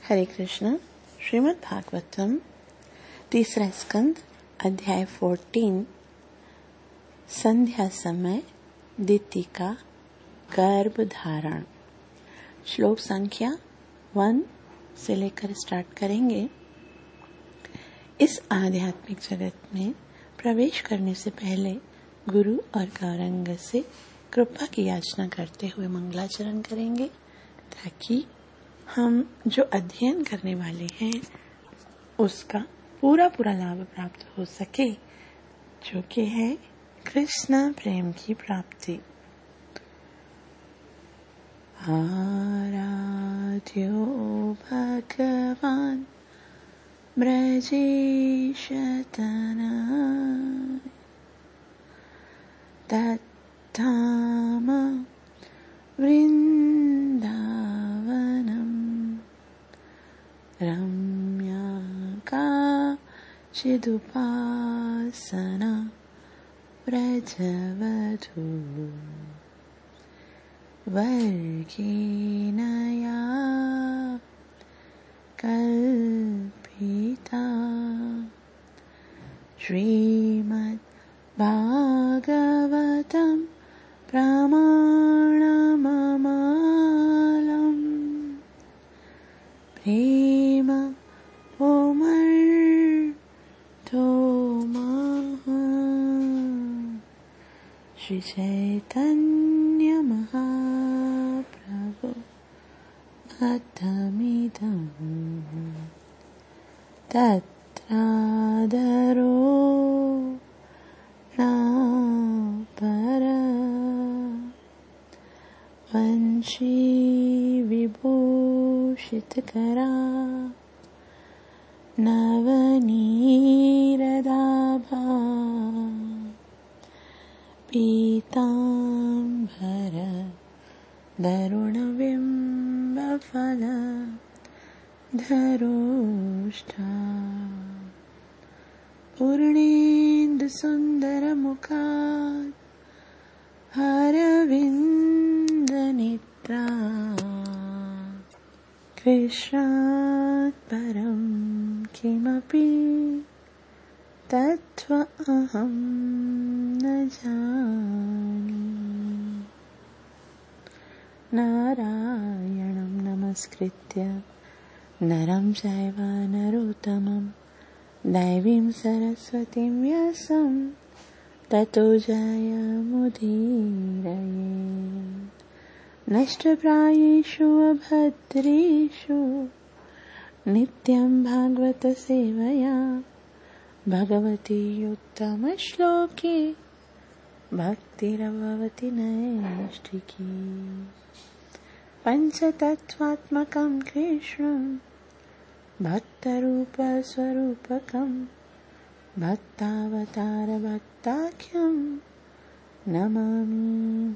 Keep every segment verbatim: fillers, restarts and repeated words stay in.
हरे कृष्ण। श्रीमद् भागवतम तीसरा स्कंद अध्याय फोर्टीन संध्या समय दिति का गर्भ धारण। श्लोक संख्या वन से लेकर स्टार्ट करेंगे। इस आध्यात्मिक जगत में प्रवेश करने से पहले गुरु और गौरंग से कृपा की याचना करते हुए मंगलाचरण करेंगे, ताकि हम जो अध्ययन करने वाले हैं उसका पूरा पूरा लाभ प्राप्त हो सके, जो कि है कृष्ण प्रेम की प्राप्ति। आराध्यो भगवान ब्रजेशतनय तत्धाम वृन्दावनम् रम्या काचिदुपासना व्रजवधू वर्गेण या कल्पिता श्रीमद् भागवतं प्रमाणममालम् प्रेम ओमर्धो महा श्री चैतन्य महाप्रभु अथमिदम् तत्रादरो नापरा वंशी विभूषितकरा नवनीरदाभा पीताम्बर दरुणबिम्बफल धरोष्ठा पूर्णेन्दुसुन्दरमुखात् अरविन्दनेत्रा कृष्णात् परं किमपि तत्त्वमहं न जाने। नारायणं नमस्कृत्य नरं चैव नरोत्तमं दैवीं सरस्वतीं व्यासं ततो जयमुदीरयेत्। नष्टप्रायेषु अभद्रेषु नित्यं भागवत सेवया भगवती उत्तमश्लोके भक्तिरभवति नैष्ठिकी। पञ्चतत्त्वात्मकं कृष्णं भक्तरूपस्वरूपकं भक्तावतारभक्ताख्यं नमामि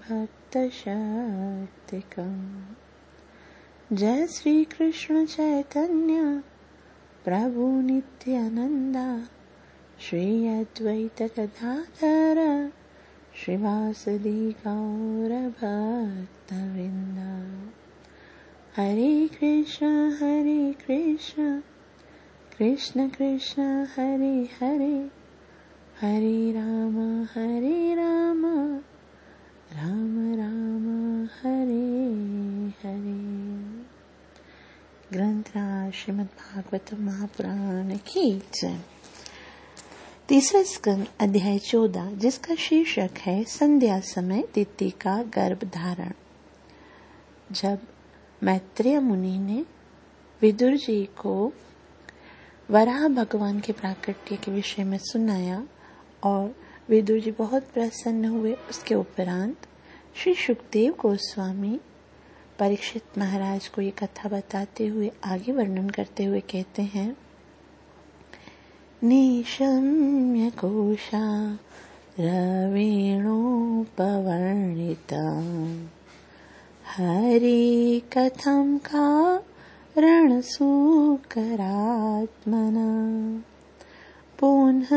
भक्तशक्तिकम्। जय श्री कृष्ण चैतन्य प्रभु नित्यानंदा श्री अद्वैत गदाधर श्रीवासदि गौर भक्तवृंदा। हरे कृष्ण हरे कृष्ण कृष्ण कृष्ण हरे हरे हरे राम हरे राम राम राम हरे हरे। ग्रंथराज श्रीमद् भागवत महापुराण की जय। तीसरा स्कंद अध्याय चौदह, जिसका शीर्षक है संध्या समय दिति का गर्भ धारण। जब मैत्रेय मुनि ने विदुर जी को वराह भगवान के प्राकट्य के विषय में सुनाया और विदुर जी बहुत प्रसन्न हुए, उसके उपरांत श्री सुखदेव गोस्वामी परीक्षित महाराज को ये कथा बताते हुए आगे वर्णन करते हुए कहते हैं। निशम्य कोशा रवेणोपवर्णितम् हरि कथं कारणसुकरात्मना पुनः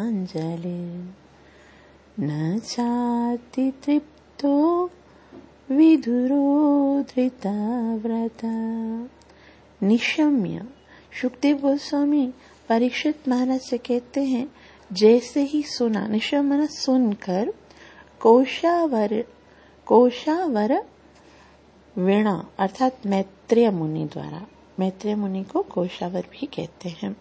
सपप्रच्छतामुद्यताञ्जलिं न चाति तृप्तो विदुरो धृतव्रता। निशम्य, शुकदेव गोस्वामी परीक्षित महाराज से कहते हैं, जैसे ही सुना, निशम्य सुनकर, कोशावर कोशावर वीणा अर्थात मैत्रेय मुनि द्वारा, मैत्रेय मुनि को कोशावर भी कहते हैं,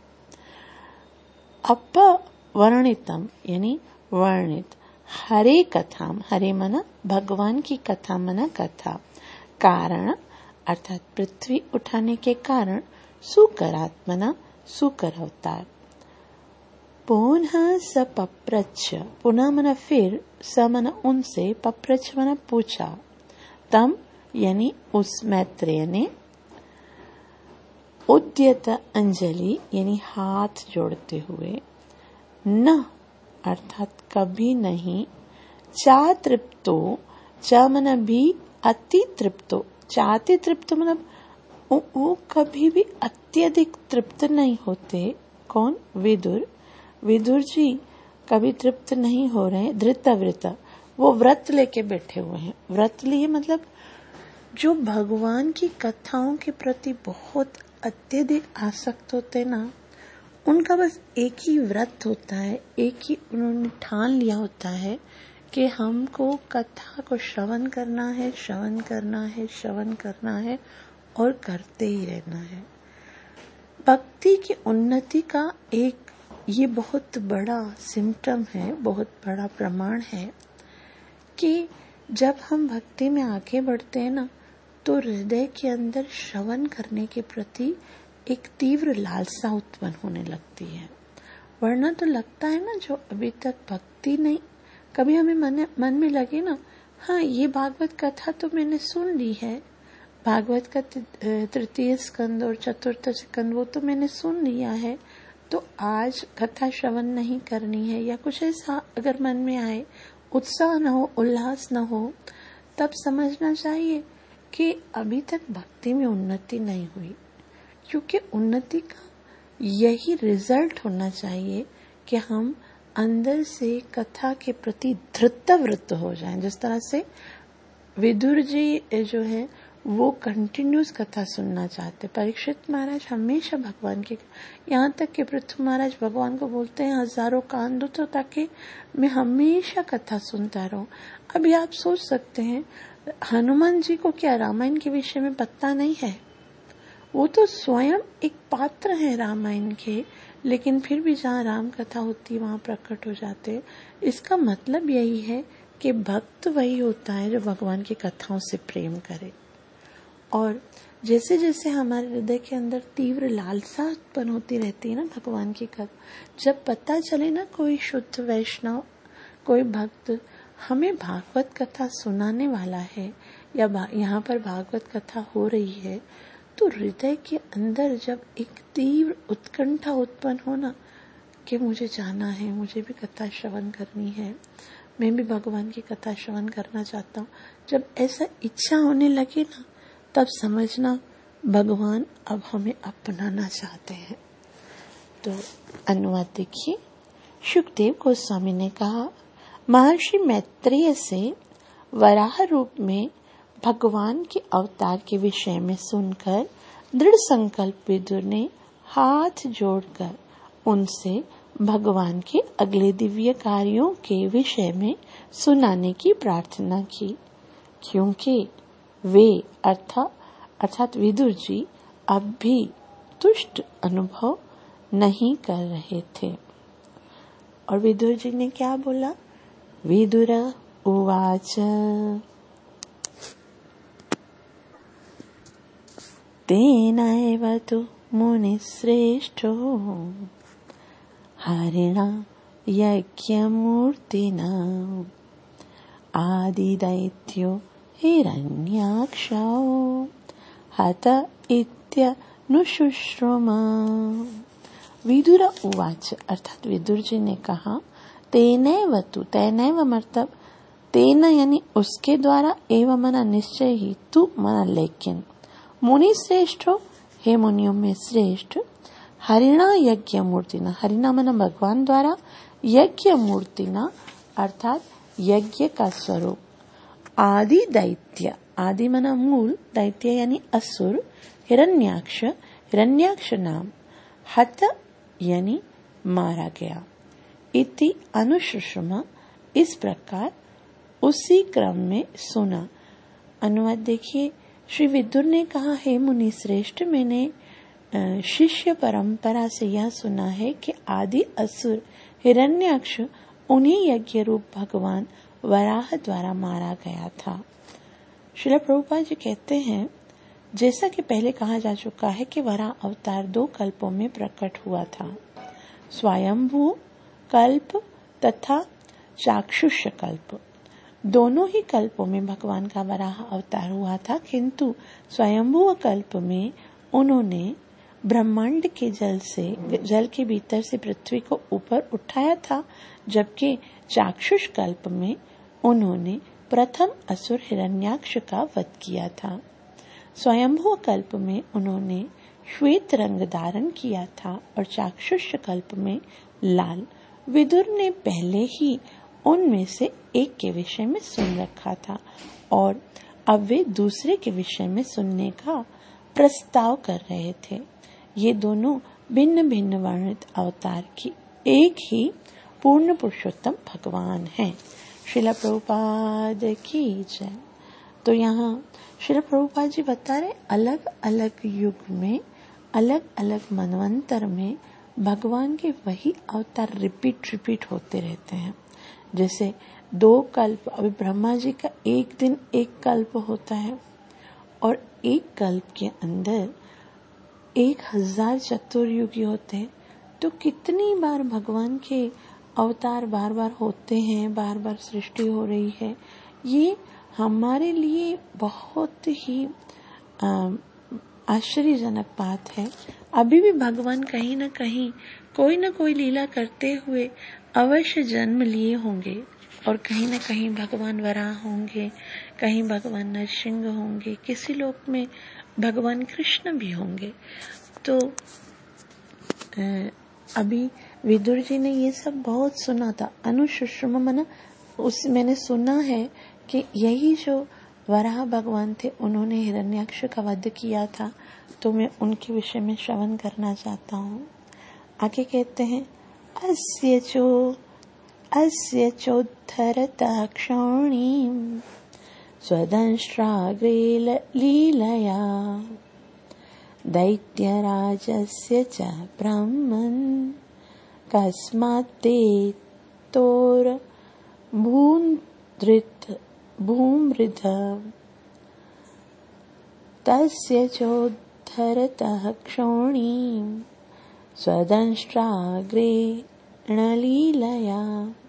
अपवर्णितम यानी वर्णित, हरे कथाम, हरे मना भगवान की कथा मना कथा, कारण अर्थात पृथ्वी उठाने के कारण, सुकरात्मना सुकर अवतार, पुनः स पप्रच्छ, पुनः मना फिर, स मना उनसे, पप्रच्छ मना पूछा, तम यानी उस मैत्रेय ने, उद्यत अंजलि यानी हाथ जोड़ते हुए, न अर्थात कभी नहीं, चा तृप्तो, च मना भी, अति तृप्तो, चाति तृप्त मतलब वो कभी भी अत्यधिक तृप्त नहीं होते। कौन? विदुर। विदुर जी कभी तृप्त नहीं हो रहे। धृतव्रत, वो व्रत लेके बैठे हुए हैं। व्रत लिए मतलब जो भगवान की कथाओं के प्रति बहुत अत्यधिक आसक्त होते ना, उनका बस एक ही व्रत होता है, एक ही उन्होंने ठान लिया होता है कि हमको कथा को श्रवण करना है, श्रवण करना है, श्रवण करना है और करते ही रहना है। भक्ति की उन्नति का एक ये बहुत बड़ा सिम्टम है, बहुत बड़ा प्रमाण है कि जब हम भक्ति में आगे बढ़ते हैं ना, तो हृदय के अंदर श्रवण करने के प्रति एक तीव्र लालसा उत्पन्न होने लगती है। वरना तो लगता है ना, जो अभी तक भक्ति नहीं, कभी हमें मन, मन में लगे ना, हाँ ये भागवत कथा तो मैंने सुन ली है, भागवत का तृतीय स्कंद और चतुर्थ स्कंद वो तो मैंने सुन लिया है, तो आज कथा श्रवण नहीं करनी है, या कुछ ऐसा अगर मन में आए, उत्साह न हो, उल्लास न हो, तब समझना चाहिए कि अभी तक भक्ति में उन्नति नहीं हुई। क्योंकि उन्नति का यही रिजल्ट होना चाहिए कि हम अंदर से कथा के प्रति धृतव्रत हो जाएं। जिस तरह से विदुर जी जो है वो कंटिन्यूस कथा सुनना चाहते। परीक्षित महाराज हमेशा भगवान के, यहाँ तक कि पृथु महाराज भगवान को बोलते हैं, हजारों कान दो तो ताकि मैं हमेशा कथा सुनता रहूं। अभी आप सोच सकते हैं, हनुमान जी को क्या रामायण के विषय में पता नहीं है? वो तो स्वयं एक पात्र है रामायण के, लेकिन फिर भी जहाँ राम कथा होती है वहाँ प्रकट हो जाते। इसका मतलब यही है कि भक्त वही होता है जो भगवान की कथाओं से प्रेम करे। और जैसे जैसे हमारे हृदय के अंदर तीव्र लालसा उत्पन्न होती रहती है ना भगवान की कथा, जब पता चले ना कोई शुद्ध वैष्णव, कोई भक्त हमें भागवत कथा सुनाने वाला है या यहाँ पर भागवत कथा हो रही है, तो हृदय के अंदर जब एक तीव्र उत्कंठा उत्पन्न होना कि मुझे जाना है, मुझे भी कथा श्रवण करनी है, मैं भी भगवान की कथा श्रवण करना चाहता हूँ, जब ऐसा इच्छा होने लगे ना, तब समझना भगवान अब हमें अपनाना चाहते हैं। तो अनुवाद देखिए। शुकदेव गोस्वामी ने कहा, महर्षि मैत्रेय से वराह रूप में भगवान के अवतार के विषय में सुनकर दृढ़ संकल्प विदुर ने हाथ जोड़कर उनसे भगवान के अगले दिव्य कार्यों के विषय में सुनाने की प्रार्थना की, क्योंकि वे अर्थात अर्थात विदुर जी अब भी तुष्ट अनुभव नहीं कर रहे थे। और विदुर जी ने क्या बोला? विदुर उवाच तेनैव तु मुनिश्रेष्ठो हरिणा यज्ञमूर्तिना आदिदैत्यो हिरण्याक्षो हत इत्यनुशुश्रुमा। विदुर उवाच अर्थात विदुर जी ने कहा, तेनैव तु, तेनैव मतलब तेन यानी उसके द्वारा, एवं मना निश्चय ही, तू मना लेकिन, मुनि श्रेष्ठो हे मुनियों में श्रेष्ठ, हरिणा यज्ञ मूर्तिना, हरिणा मना भगवान द्वारा, यज्ञ मूर्तिना अर्थात यज्ञ का स्वरूप, आदि दैत्य, आदि मना मूल, दैत्य यानी असुर, हिरण्याक्ष, हिरण्याक्ष नाम, हत यानी मारा गया, इति अनुशुश्रुमा, इस प्रकार उसी क्रम में सुना। अनुवाद देखिए, श्री विदुर ने कहा, हे मुनि श्रेष्ठ, मैंने शिष्य परंपरा से यह सुना है कि आदि असुर हिरण्याक्ष उन्हीं यज्ञ रूप भगवान वराह द्वारा मारा गया था। श्रील प्रभुपाद जी कहते हैं, जैसा कि पहले कहा जा चुका है कि वराह अवतार दो कल्पों में प्रकट हुआ था, स्वयंभू कल्प तथा चाक्षुष कल्प। दोनों ही कल्पों में भगवान का वराह अवतार हुआ था, किंतु स्वयंभू कल्प में उन्होंने ब्रह्मांड के जल से जल के भीतर से पृथ्वी को ऊपर उठाया था, जबकि चाक्षुष कल्प में उन्होंने प्रथम असुर हिरण्याक्ष का वध किया था। स्वयंभू कल्प में उन्होंने श्वेत रंग धारण किया था और चाक्षुष कल्प में लाल। विदुर ने पहले ही उनमें से एक के विषय में सुन रखा था और अब वे दूसरे के विषय में सुनने का प्रस्ताव कर रहे थे। ये दोनों भिन्न भिन्न वर्णित अवतार की एक ही पूर्ण पुरुषोत्तम भगवान हैं। श्रील प्रभुपाद की जय। तो यहाँ श्रील प्रभुपाद जी बता रहे, अलग अलग युग में अलग अलग मनवंतर में भगवान के वही अवतार रिपीट रिपीट होते रहते हैं। जैसे दो कल्प, अभी ब्रह्मा जी का एक दिन एक कल्प होता है और एक कल्प के अंदर एक हजार चतुर्युगी होते हैं। तो कितनी बार भगवान के अवतार बार बार होते हैं, बार बार सृष्टि हो रही है। ये हमारे लिए बहुत ही आश्चर्यजनक बात है। अभी भी भगवान कहीं न कहीं कोई न कोई लीला करते हुए अवश्य जन्म लिए होंगे, और कहीं न कहीं भगवान वराह होंगे, कहीं भगवान नरसिंह होंगे, किसी लोक में भगवान कृष्ण भी होंगे। तो अभी विदुर जी ने ये सब बहुत सुना था। अनुशुश्रुमा मना उस मैंने सुना है कि यही जो वराह भगवान थे, उन्होंने हिरण्याक्ष का वध किया था, तो मैं उनके विषय में श्रवण करना चाहता हूँ। आगे कहते हैं, अस्य चो अस्य चोद्धरतः क्षौणीं स्वदंष्ट्राग्रे लीलया दैत्यराजस्य च ब्रह्मन् कस्मात्ते तोर भूमृध भूमृध तस्य चोद्धरतः क्षौणीं स्वदंष्ट्राग्रे लीलया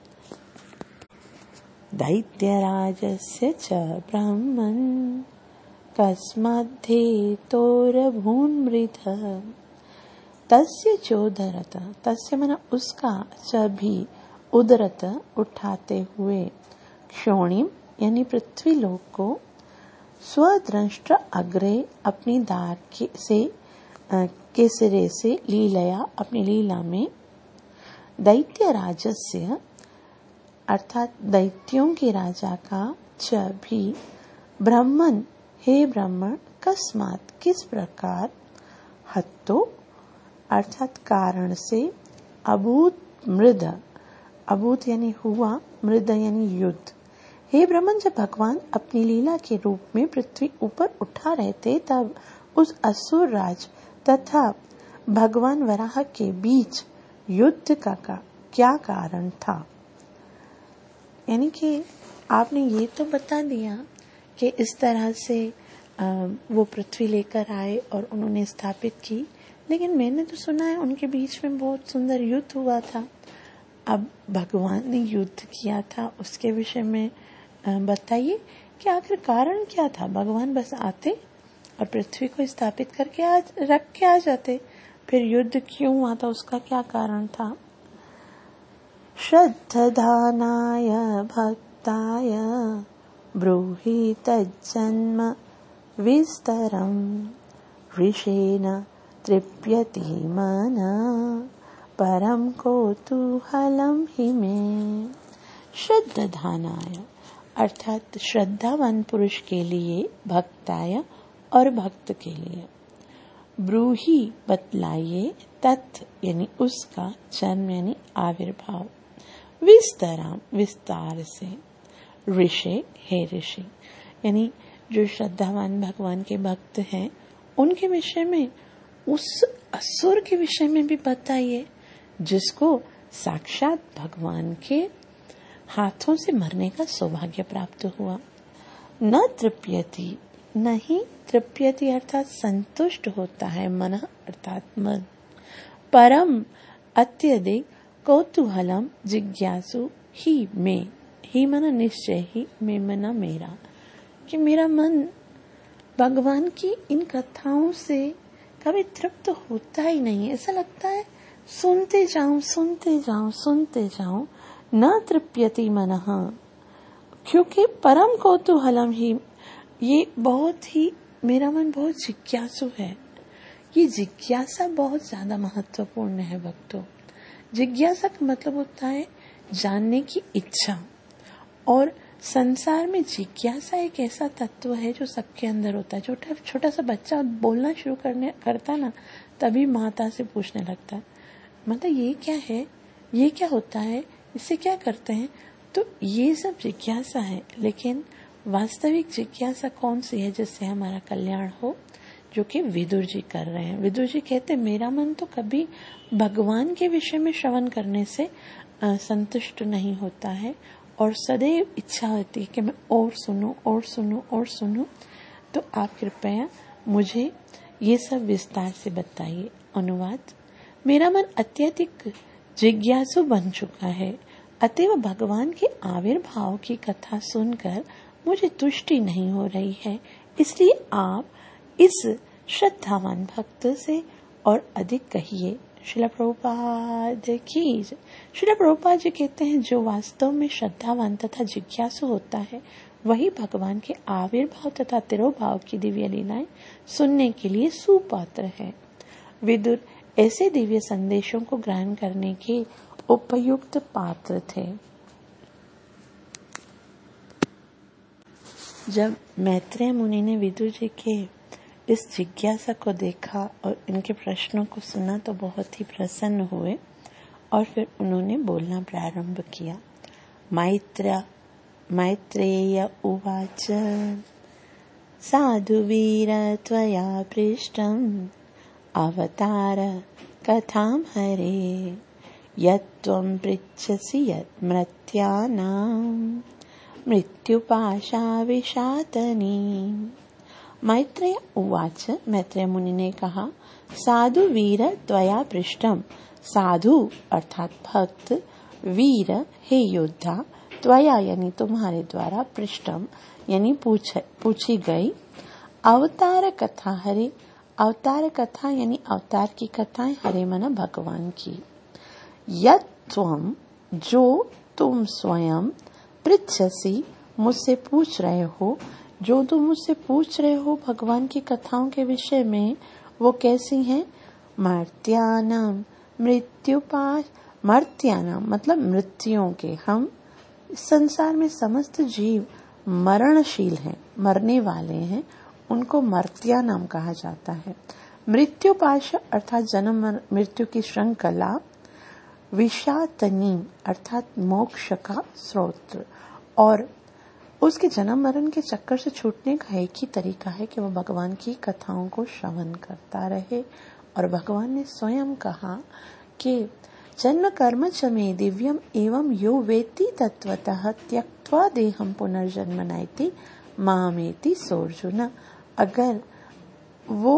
दैत्यराजस्य च ब्रह्मन् कस्माद्धे तोरभून्मृध तस्य चोदरत, तस्य मना उसका, च भी, उदरत उठाते हुए, क्षोणिम यानी पृथ्वी लोक को, स्वदंष्ट्र अग्रे अपनी दार के से के सिरे से, लीलया अपनी लीला में, दैत्य राजस्य अर्थात दैत्यों के राजा का, च भी, ब्रह्मन हे ब्रह्मण, कस्मात किस प्रकार, हत्तो अर्थात कारण से, अभूत मृद, अभूत यानी हुआ, मृद यानी युद्ध। हे ब्रह्मन, जब भगवान अपनी लीला के रूप में पृथ्वी ऊपर उठा रहे थे, तब उस असुर राज तथा भगवान वराह के बीच युद्ध का, का क्या कारण था। यानी कि आपने ये तो बता दिया कि इस तरह से आ, वो पृथ्वी लेकर आए और उन्होंने स्थापित की, लेकिन मैंने तो सुना है उनके बीच में बहुत सुंदर युद्ध हुआ था। अब भगवान ने युद्ध किया था, उसके विषय में बताइए कि आखिर कारण क्या था। भगवान बस आते और पृथ्वी को स्थापित करके आ रख के आ जाते, फिर युद्ध क्यों हुआ था, उसका क्या कारण था। श्रद्धधानाय भक्ताय ब्रूहि तज्जन्म विस्तरं ऋषेण तृप्यति मन परम कौतूहलं हि मे। श्रद्धधानाय अर्थात श्रद्धावान पुरुष के लिए, भक्ताय और भक्त के लिए। ब्रूही बतलाइए तत् यानी उसका, जन्म यानी आविर्भाव, विस्तराम विस्तार से, ऋषि हे ऋषि यानी जो श्रद्धावान भगवान के भक्त हैं उनके विषय में, उस असुर के विषय में भी बताइए जिसको साक्षात भगवान के हाथों से मरने का सौभाग्य प्राप्त हुआ। न तृप्यति, नहीं तृप्यति अर्थात संतुष्ट होता है, मन अर्थात मन, परम अत्यधिक कौतूहलम जिज्ञासु ही में, ही मना निश्चय ही, में मना मेरा, कि मेरा मन भगवान की इन कथाओं से कभी तृप्त होता ही नहीं। ऐसा लगता है सुनते जाऊं सुनते जाऊं सुनते जाऊं, न तृप्यति मनः, क्योंकि परम कौतूहलम ही, ये बहुत ही, मेरा मन बहुत जिज्ञासु है। ये जिज्ञासा बहुत ज्यादा महत्वपूर्ण है भक्तों। जिज्ञासा का मतलब होता है जानने की इच्छा, और संसार में जिज्ञासा एक ऐसा तत्व है जो सबके अंदर होता है। छोटा छोटा सा बच्चा बोलना शुरू करने करता ना, तभी माता से पूछने लगता है, मतलब ये क्या है, ये क्या होता है, इससे क्या करते हैं। तो ये सब जिज्ञासा है, लेकिन वास्तविक जिज्ञासा कौन सी है जिससे हमारा कल्याण हो, जो कि विदुर जी कर रहे हैं। विदुर जी कहते हैं मेरा मन तो कभी भगवान के विषय में श्रवण करने से संतुष्ट नहीं होता है, और सदैव इच्छा होती है कि मैं और सुनूं और सुनूं और सुनूं। तो आप कृपया मुझे ये सब विस्तार से बताइए। अनुवाद, मेरा मन अत्यधिक जिज्ञासु बन चुका है, अतएव भगवान के आविर्भाव की कथा सुनकर मुझे तुष्टि नहीं हो रही है, इसलिए आप इस श्रद्धावान भक्त से और अधिक कहिए। श्रील प्रभुपाद की। श्रील प्रभुपाद जी कहते हैं जो वास्तव में श्रद्धावान तथा जिज्ञासु होता है वही भगवान के आविर्भाव तथा तिरोभाव की दिव्य लीलाएं सुनने के लिए सुपात्र है। विदुर ऐसे दिव्य संदेशों को ग्रहण करने के उपयुक्त पात्र थे। जब मैत्रेय मुनि ने विदुर जी के इस जिज्ञासा को देखा और इनके प्रश्नों को सुना तो बहुत ही प्रसन्न हुए, और फिर उन्होंने बोलना प्रारंभ किया। मैत्र मैत्रेय उवाच, साधु वीर त्वया पृष्टम् अवतार कथां हरे, यत्त्वं पृच्छसि यत् मर्त्यानां मृत्युपाशा विशातनी। मैत्रेय उवाच, मैत्रेय मुनि ने कहा, साधु वीर त्वया पृष्टम, साधु अर्थात भक्त, वीर हे योद्धा, त्वया यानी तुम्हारे द्वारा, पृष्टम यानी पूछ पूछी गई, अवतार कथा हरे, अवतार कथा यानी अवतार की कथाएं, हरे मना भगवान की। यत् त्वम जो तुम स्वयं, पृच्छसि मुझसे पूछ रहे हो, जो तुम मुझसे पूछ रहे हो भगवान की कथाओं के विषय में, वो कैसी हैं। मर्त्यानाम मृत्युपाश, मर्त्यानाम मतलब मृत्युओं के, हम संसार में समस्त जीव मरणशील हैं, मरने वाले हैं, उनको मर्त्यानाम कहा जाता है। मृत्युपाश अर्थात जन्म मृत्यु की श्रृंखला, विशातनी अर्थात मोक्ष का स्रोत, और उसके जन्म मरण के चक्कर से छूटने का एक ही तरीका है कि वह भगवान की कथाओं को श्रवण करता रहे। और भगवान ने स्वयं कहा कि जन्म कर्म च मे दिव्यम एवं यो वेत्ति तत्वतः त्यक्त्वा देहम पुनर्जन्म नैति मामेति सोऽर्जुन। अगर वो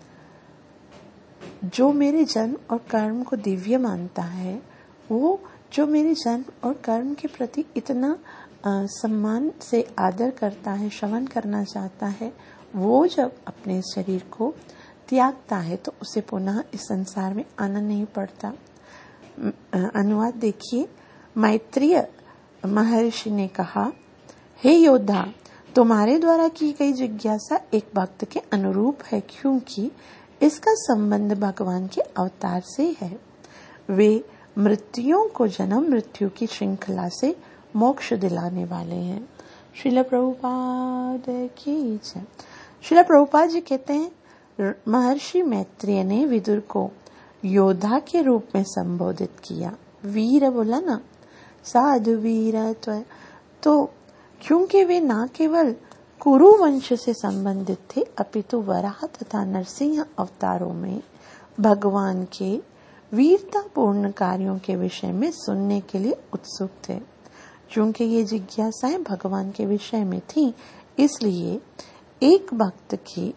जो मेरे जन्म और कर्म को दिव्य मानता है, वो जो मेरे जन्म और कर्म के प्रति इतना आ, सम्मान से आदर करता है, श्रवण करना चाहता है, वो जब अपने शरीर को त्यागता है तो उसे पुनः इस संसार में आना नहीं पड़ता। अनुवाद देखिए, मैत्रेय महर्षि ने कहा, हे योद्धा, तुम्हारे द्वारा की गई जिज्ञासा एक भक्त के अनुरूप है, क्योंकि इसका संबंध भगवान के अवतार से है। वे मृत्युओं को जन्म मृत्यु की श्रृंखला से मोक्ष दिलाने वाले हैं। श्रील प्रभुपाद की जय। श्रील प्रभुपाद जी कहते हैं, महर्षि मैत्रेय ने विदुर को योद्धा के रूप में संबोधित किया। वीर बोला ना, साधु वीर, तो क्योंकि वे न केवल कुरु वंश से संबंधित थे, अपितु वराह तथा नरसिंह अवतारों में भगवान के वीरतापूर्ण कार्यों के विषय में सुनने के लिए उत्सुक थे। क्योंकि ये जिज्ञासाएं भगवान के विषय में थी, इसलिए एक भक्त की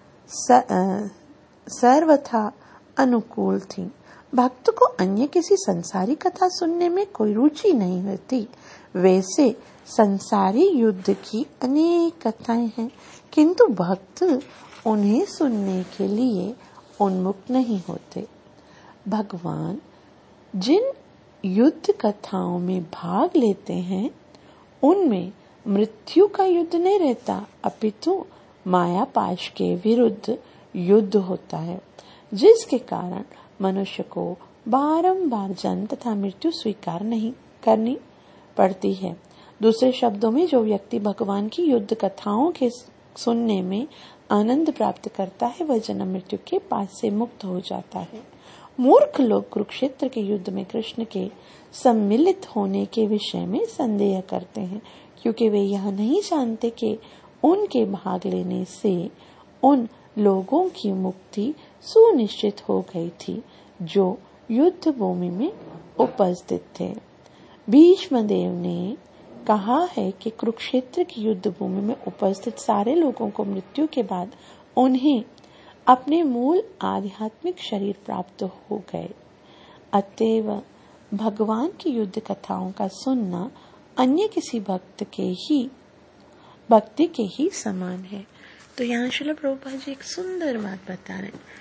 सर्वथा अनुकूल थी। भक्त को अन्य किसी संसारी कथा सुनने में कोई रुचि नहीं होती। वैसे संसारी युद्ध की अनेक कथाएं हैं, किंतु भक्त उन्हें सुनने के लिए उन्मुख नहीं होते। भगवान जिन युद्ध कथाओं में भाग लेते हैं, उनमें मृत्यु का युद्ध नहीं रहता, अपितु माया पाश के विरुद्ध युद्ध होता है, जिसके कारण मनुष्य को बारंबार जन्म तथा मृत्यु स्वीकार नहीं करनी पड़ती है। दूसरे शब्दों में, जो व्यक्ति भगवान की युद्ध कथाओं के सुनने में आनंद प्राप्त करता है, वह जन्म मृत्यु के पास से मुक्त हो जाता है। मूर्ख लोग कुरुक्षेत्र के युद्ध में कृष्ण के सम्मिलित होने के विषय में संदेह करते हैं, क्योंकि वे यह नहीं जानते कि उनके भाग लेने से उन लोगों की मुक्ति सुनिश्चित हो गई थी जो युद्ध भूमि में उपस्थित थे। भीष्म देव ने कहा है कि कुरुक्षेत्र की युद्ध भूमि में उपस्थित सारे लोगों को मृत्यु के बाद उन्हें अपने मूल आध्यात्मिक शरीर प्राप्त हो गए। अतएव भगवान की युद्ध कथाओं का सुनना अन्य किसी भक्त के ही भक्ति के ही समान है। तो यहाँ श्रील प्रभुपाद जी एक सुंदर बात बता रहे हैं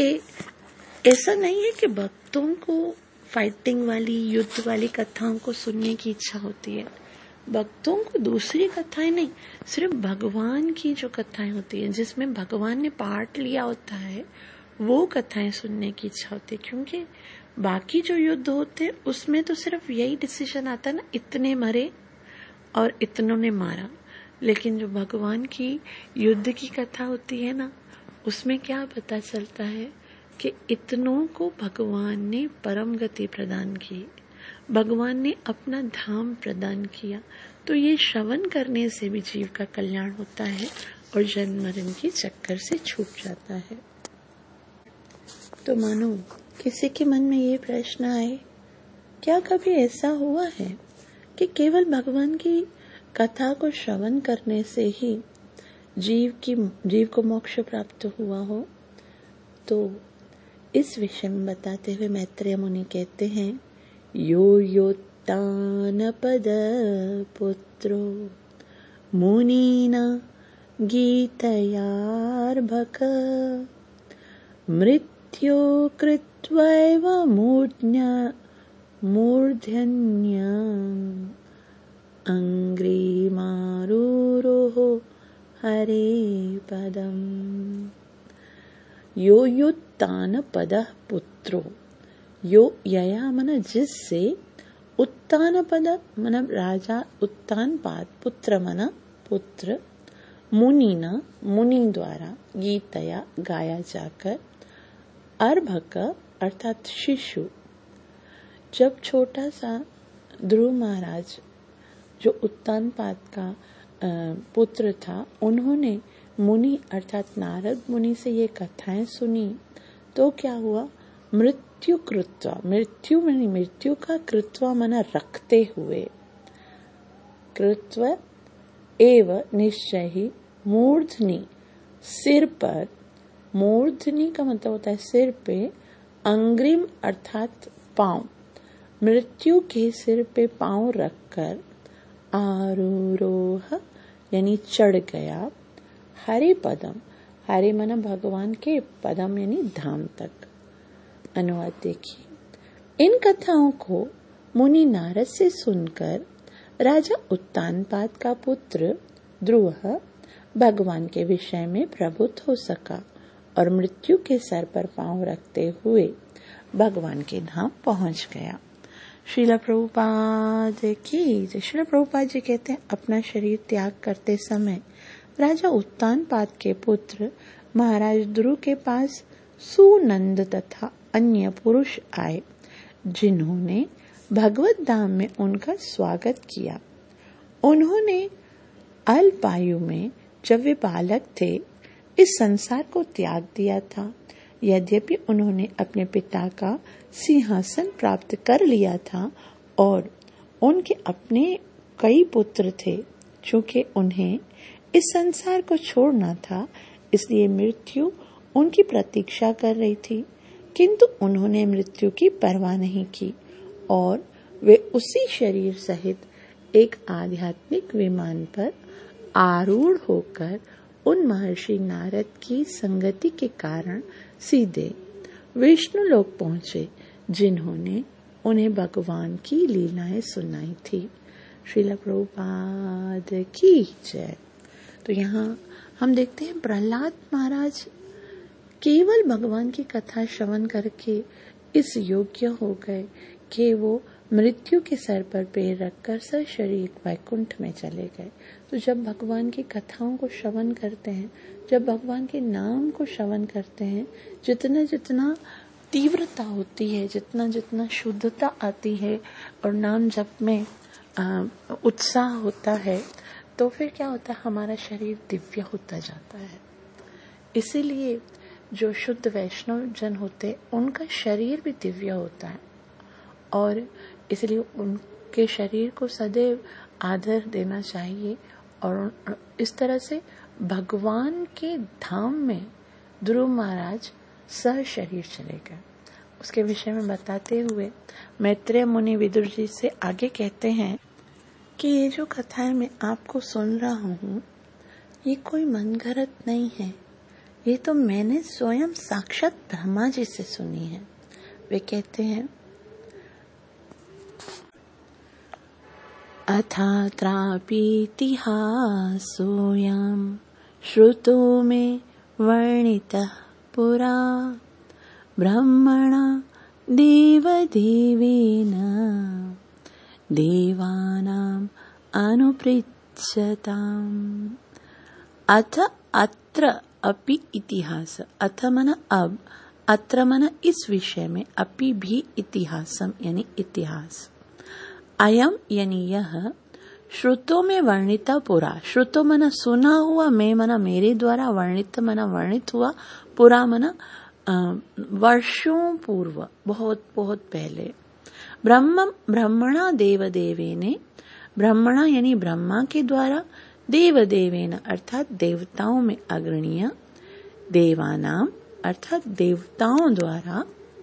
कि ऐसा नहीं है कि भक्तों को फाइटिंग वाली युद्ध वाली कथाओं को सुनने की इच्छा होती है। भक्तों को दूसरी कथाएं नहीं, सिर्फ भगवान की जो कथाएं होती है, जिसमें भगवान ने पार्ट लिया होता है, वो कथाएं सुनने की इच्छा होती है। क्योंकि बाकी जो युद्ध होते हैं उसमें तो सिर्फ यही डिसीजन आता है ना, इतने मरे और इतनों ने मारा। लेकिन जो भगवान की युद्ध की कथा होती है ना, उसमें क्या पता चलता है कि इतनों को भगवान ने परम गति प्रदान की, भगवान ने अपना धाम प्रदान किया। तो ये श्रवण करने से भी जीव का कल्याण होता है और जन्म मरण के चक्कर से छूट जाता है। तो मानो किसी के मन में ये प्रश्न आए, क्या कभी ऐसा हुआ है कि केवल भगवान की कथा को श्रवण करने से ही जीव की जीव को मोक्ष प्राप्त हुआ हो? तो इस विषय में बताते हुए मैत्रेय मुनि कहते हैं, यो योत्तान पद पुत्रो मुनीना गीतयार्भक मृत्यो कृत्वैव मूर्ध्य मूर्धन्यम् अंग्रीमारूरोह हरे पदम। यो योत्तान पद पुत्रो, यो यया मन जिससे, उत्तान पद मन राजा उत्तान पाद, पुत्र मन पुत्र, मुनिना मुनि द्वारा, गीतया गाया जाकर, अर्भक अर्थात शिशु। जब छोटा सा ध्रुव महाराज जो उत्तान पाद का पुत्र था, उन्होंने मुनि अर्थात नारद मुनि से ये कथाएं सुनी, तो क्या हुआ? मृत्यु कृत्वा, मृत्यु मनी मृत्यु का कृत्वा मना रखते हुए, कृत्व एव निश्चय ही, मूर्धनि सिर पर, मूर्धनि का मतलब होता है सिर पे, अंग्रिम अर्थात पांव, मृत्यु के सिर पे पांव रखकर, आरूरोह यानी चढ़ गया, हरे पदम, हरे मना भगवान के, पदम यानी धाम तक। अनुवाद देखिए। इन कथाओं को मुनि नारद से सुनकर राजा उत्तानपाद का पुत्र ध्रुव भगवान के विषय में प्रबुद्ध हो सका और मृत्यु के सर पर पांव रखते हुए भगवान के धाम पहुंच गया। श्रील प्रभुपाद की। श्रील प्रभुपाद जी कहते हैं, अपना शरीर त्याग करते समय राजा उत्तानपाद के पुत्र महाराज ध्रुव के पास सुनंद तथा अन्य पुरुष आए, जिन्होंने भगवत धाम में उनका स्वागत किया। उन्होंने अल्पायु में, जब वे बालक थे, इस संसार को त्याग दिया था। यद्यपि उन्होंने अपने पिता का सिंहासन प्राप्त कर लिया था और उनके अपने कई पुत्र थे, चूंकि उन्हें इस संसार को छोड़ना था, इसलिए मृत्यु उनकी प्रतीक्षा कर रही थी, किंतु उन्होंने मृत्यु की परवाह नहीं की और वे उसी शरीर सहित एक आध्यात्मिक विमान पर आरूढ़ होकर उन महर्षि नारद की संगति के कारण सीधे विष्णु लोक पहुंचे, जिन्होंने उन्हें भगवान की लीलाएं सुनाई थी। श्रील प्रभुपाद की जय। तो यहाँ हम देखते हैं प्रहलाद महाराज केवल भगवान की कथा श्रवण करके इस योग्य हो गए कि वो मृत्यु के सर पर पैर रखकर सर शरीर वैकुंठ में चले गए। तो जब भगवान की कथाओं को श्रवण करते हैं, जब भगवान के नाम को श्रवण करते हैं, जितना जितना तीव्रता होती है, जितना जितना शुद्धता आती है और नाम जप में आ, उत्साह होता है, तो फिर क्या होता है, हमारा शरीर दिव्य होता जाता है। इसीलिए जो शुद्ध वैष्णव जन होते, उनका शरीर भी दिव्य होता है और इसलिए उनके शरीर को सदैव आदर देना चाहिए। और इस तरह से भगवान के धाम में ध्रुव महाराज सह शरीर चले गए। उसके विषय में बताते हुए मैत्रेय मुनि विदुर जी से आगे कहते हैं कि ये जो कथाएं मैं आपको सुन रहा हूँ, ये कोई मनगढ़ंत नहीं है, ये तो मैंने स्वयं साक्षात ब्रह्मा जी से सुनी है। वे कहते हैं, अथात्रापीतिहासोऽयं श्रुतो मे वर्णितः पुरा ब्रह्मणा देवदेवेन देवानाम् अनुपृच्छताम्। अथ अत्र अपि इतिहास, अथ मन अब, अत्र मन इस विषय में, अपि भी इतिहासम यानी इतिहास, अयम यानी यह, श्रुतो में वर्णिता पुरा, श्रुतो मना सुना हुआ, में मना मेरे द्वारा, वर्णित मना वर्णित हुआ, पुरा मना वर्षों पूर्व, बहुत बहुत पहले। ब्रह्म ब्रह्मणा देव देवेने, ब्रह्मणा यानी ब्रह्मा के द्वारा, देव देवेन अर्थात देवताओं में अग्रणीय, देवानाम अर्थात देवताओं द्वारा,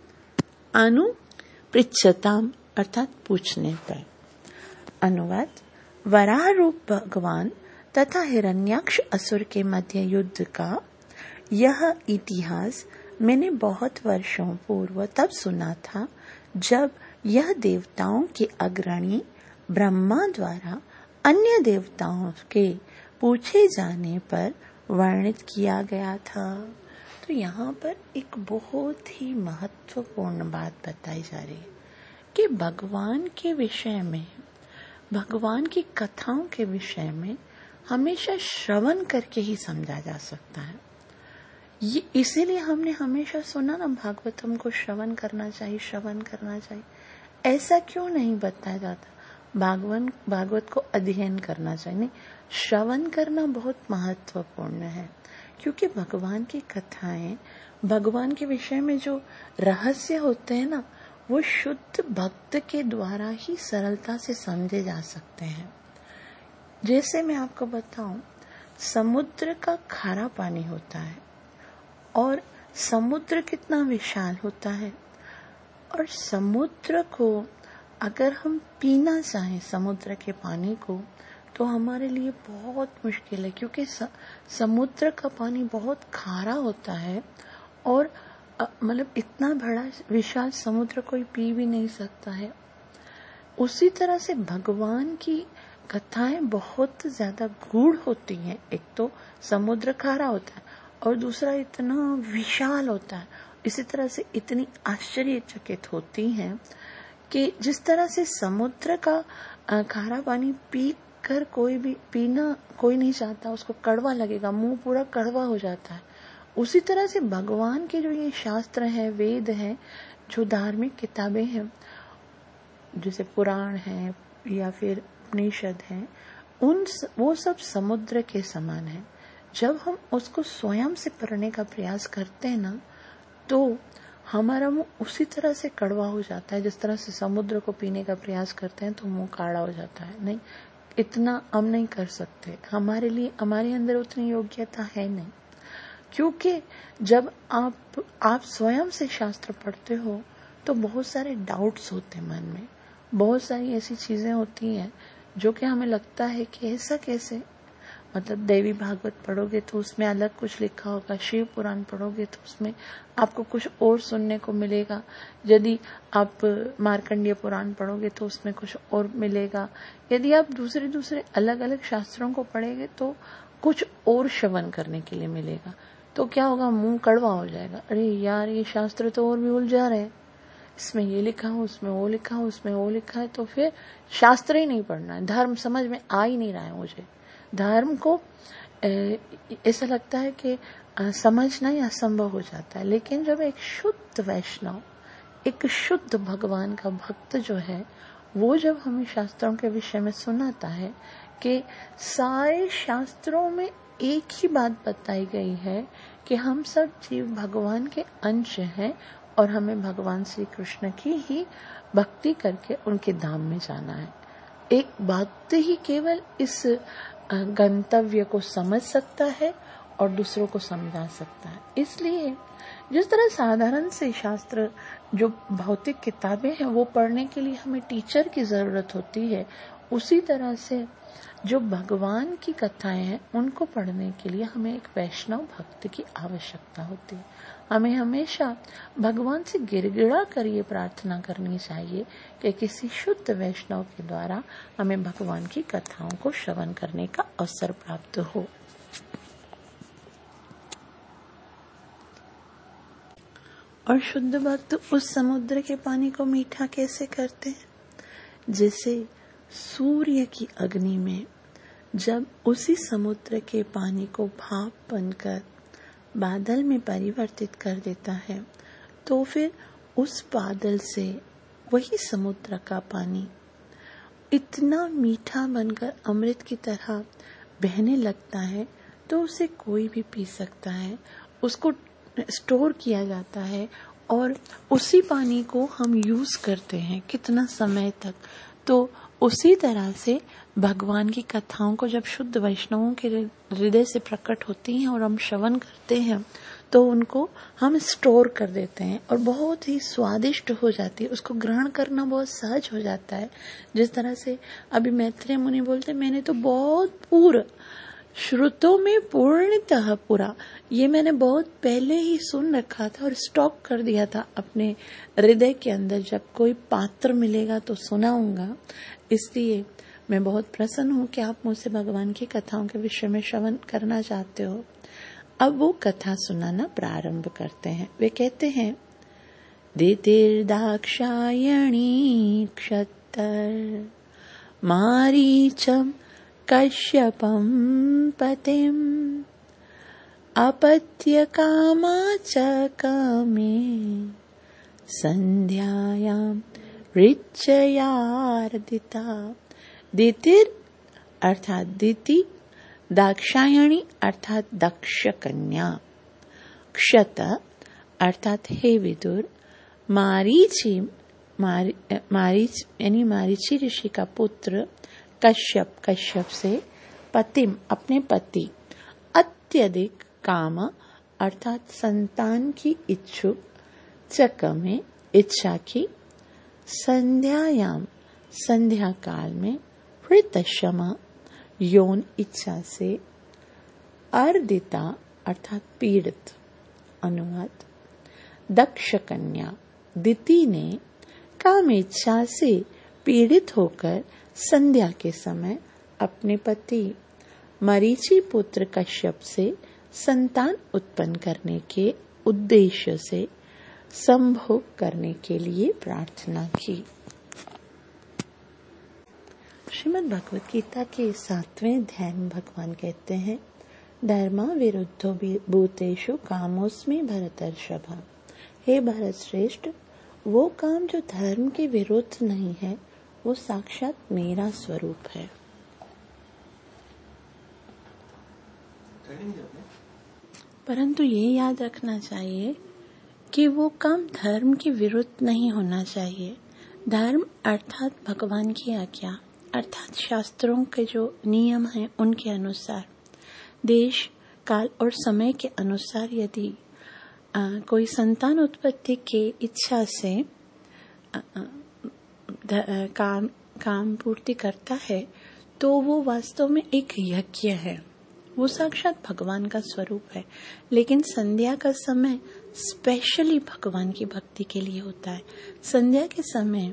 अनु पृच्छताम अर्थात पूछने पर। अनुवाद, वराह रूप भगवान तथा हिरण्याक्ष असुर के मध्य युद्ध का यह इतिहास मैंने बहुत वर्षों पूर्व तब सुना था, जब यह देवताओं के अग्रणी ब्रह्मा द्वारा अन्य देवताओं के पूछे जाने पर वर्णित किया गया था। तो यहाँ पर एक बहुत ही महत्वपूर्ण बात बताई जा रही है कि भगवान के विषय में, भगवान की कथाओं के विषय में हमेशा श्रवण करके ही समझा जा सकता है। ये इसीलिए हमने हमेशा सुना ना, भागवतम को श्रवण करना चाहिए, श्रवण करना चाहिए। ऐसा क्यों नहीं बताया जाता? भागवन भागवत को अध्ययन करना चाहिए, नहीं, श्रवण करना बहुत महत्वपूर्ण है, क्योंकि भगवान की कथाएं, भगवान के विषय में जो रहस्य होते हैं ना, वो शुद्ध भक्त के द्वारा ही सरलता से समझे जा सकते हैं। जैसे मैं आपको बताऊं, समुद्र का खारा पानी होता है और समुद्र कितना विशाल होता है, और समुद्र को अगर हम पीना चाहें, समुद्र के पानी को, तो हमारे लिए बहुत मुश्किल है, क्योंकि समुद्र का पानी बहुत खारा होता है और मतलब इतना बड़ा विशाल समुद्र कोई पी भी नहीं सकता है। उसी तरह से भगवान की कथाएं बहुत ज्यादा गूढ़ होती हैं। एक तो समुद्र खारा होता है और दूसरा इतना विशाल होता है, इसी तरह से इतनी आश्चर्यचकित होती हैं कि जिस तरह से समुद्र का खारा पानी पी कर कोई भी पीना कोई नहीं चाहता, उसको कड़वा लगेगा, मुंह पूरा कड़वा हो जाता है, उसी तरह से भगवान के जो ये शास्त्र हैं, वेद हैं, जो धार्मिक किताबें हैं, जैसे पुराण हैं या फिर उपनिषद हैं, उन वो सब समुद्र के समान है। जब हम उसको स्वयं से पढ़ने का प्रयास करते हैं ना, तो हमारा मुंह उसी तरह से कड़वा हो जाता है जिस तरह से समुद्र को पीने का प्रयास करते हैं तो मुंह काड़ा हो जाता है। नहीं, इतना हम नहीं कर सकते, हमारे लिए हमारे अंदर उतनी योग्यता है नहीं। क्योंकि जब आप आप स्वयं से शास्त्र पढ़ते हो तो बहुत सारे डाउट्स होते हैं मन में, बहुत सारी ऐसी चीजें होती हैं जो कि हमें लगता है कि ऐसा कैसे, मतलब देवी भागवत पढ़ोगे तो उसमें अलग कुछ लिखा होगा, शिव पुराण पढ़ोगे तो उसमें आपको कुछ और सुनने को मिलेगा, यदि आप मार्कंडेय पुराण पढ़ोगे तो उसमें कुछ और मिलेगा, यदि आप दूसरे दूसरे अलग अलग शास्त्रों को पढ़ेंगे तो कुछ और श्रवण करने के लिए मिलेगा। तो क्या होगा, मुंह कड़वा हो जाएगा, अरे यार ये शास्त्र तो और भी उलझा रहे, इसमें ये लिखा हो, उसमें वो लिखा हो, उसमें वो लिखा है, तो फिर शास्त्र ही नहीं पढ़ना है, धर्म समझ में आ ही नहीं रहा है मुझे। धर्म को ऐसा लगता है कि समझना ही असंभव हो जाता है। लेकिन जब एक शुद्ध वैष्णव, एक शुद्ध भगवान का भक्त जो है, वो जब हमें शास्त्रों के विषय में सुनाता है कि सारे शास्त्रों में एक ही बात बताई गई है कि हम सब जीव भगवान के अंश हैं और हमें भगवान श्री कृष्ण की ही भक्ति करके उनके धाम में जाना है। एक बात ही केवल इस गंतव्य को समझ सकता है और दूसरों को समझा सकता है। इसलिए जिस तरह साधारण से शास्त्र, जो भौतिक किताबें हैं, वो पढ़ने के लिए हमें टीचर की जरूरत होती है, उसी तरह से जो भगवान की कथाएं हैं उनको पढ़ने के लिए हमें एक वैष्णव भक्त की आवश्यकता होती है। हमें हमेशा भगवान से गिड़गिड़ा कर ये प्रार्थना करनी चाहिए कि किसी शुद्ध वैष्णव के द्वारा हमें भगवान की कथाओं को श्रवण करने का अवसर प्राप्त हो। और शुद्ध भक्त उस समुद्र के पानी को मीठा कैसे करते हैं? जैसे सूर्य की अग्नि में जब उसी समुद्र के पानी को भाप बनकर बादल में परिवर्तित कर देता है, तो फिर उस बादल से वही समुद्र का पानी इतना मीठा बनकर अमृत की तरह बहने लगता है, तो उसे कोई भी पी सकता है, उसको स्टोर किया जाता है और उसी पानी को हम यूज करते हैं कितना समय तक। तो उसी तरह से भगवान की कथाओं को जब शुद्ध वैष्णवों के हृदय से प्रकट होती हैं और हम श्रवण करते हैं, तो उनको हम स्टोर कर देते हैं और बहुत ही स्वादिष्ट हो जाती है, उसको ग्रहण करना बहुत सहज हो जाता है। जिस तरह से अभी मैत्रेय मुनि बोलते, मैंने तो बहुत पूर्व श्रुतों में पूर्णतः पूरा, ये मैंने बहुत पहले ही सुन रखा था और स्टॉक कर दिया था अपने हृदय के अंदर, जब कोई पात्र मिलेगा तो सुनाऊंगा। इसलिए मैं बहुत प्रसन्न हूँ कि आप मुझसे भगवान की कथाओं के विषय में श्रवण करना चाहते हो। अब वो कथा सुनाना प्रारंभ करते हैं। वे कहते हैं, दितिर्दाक्षायणी क्षत्तर मारीचम कश्यपम पतिम अपत्य कामाचकमे संध्यायाम ऋचयार्दिता। दितिर अर्थात दिति, दाक्षायणी अर्थात दक्ष कन्या, क्षत अर्थात हे विदुर, मारीची मारी, मारीच यानी मारीची ऋषि का पुत्र, कश्यप कश्यप से, पतिम अपने पति, अत्यधिक काम अर्थात संतान की इच्छुक, चक में इच्छा की, संध्यायाम संध्या काल में, हृतशमा यौन इच्छा से, अर्दिता अर्थात पीड़ित। अनुवाद, दक्ष कन्या दिति ने काम इच्छा से पीड़ित होकर संध्या के समय अपने पति मरीचि पुत्र कश्यप से संतान उत्पन्न करने के उद्देश्य से संभोग करने के लिए प्रार्थना की। श्रीमद् भगवद गीता के सातवें अध्याय में भगवान कहते हैं, धर्मा विरुद्धो भूतेषु कामोस्मि भरतर्षभ। हे भरत श्रेष्ठ, वो काम जो धर्म के विरुद्ध नहीं है वो साक्षात मेरा स्वरूप है। परंतु ये याद रखना चाहिए कि वो काम धर्म के विरुद्ध नहीं होना चाहिए। धर्म अर्थात भगवान की आज्ञा, अर्थात शास्त्रों के जो नियम हैं उनके अनुसार, देश काल और समय के अनुसार यदि आ, कोई संतान उत्पत्ति के इच्छा से आ, द, काम काम पूर्ति करता है तो वो वास्तव में एक यज्ञ है, वो साक्षात भगवान का स्वरूप है। लेकिन संध्या का समय स्पेशली भगवान की भक्ति के लिए होता है। संध्या के समय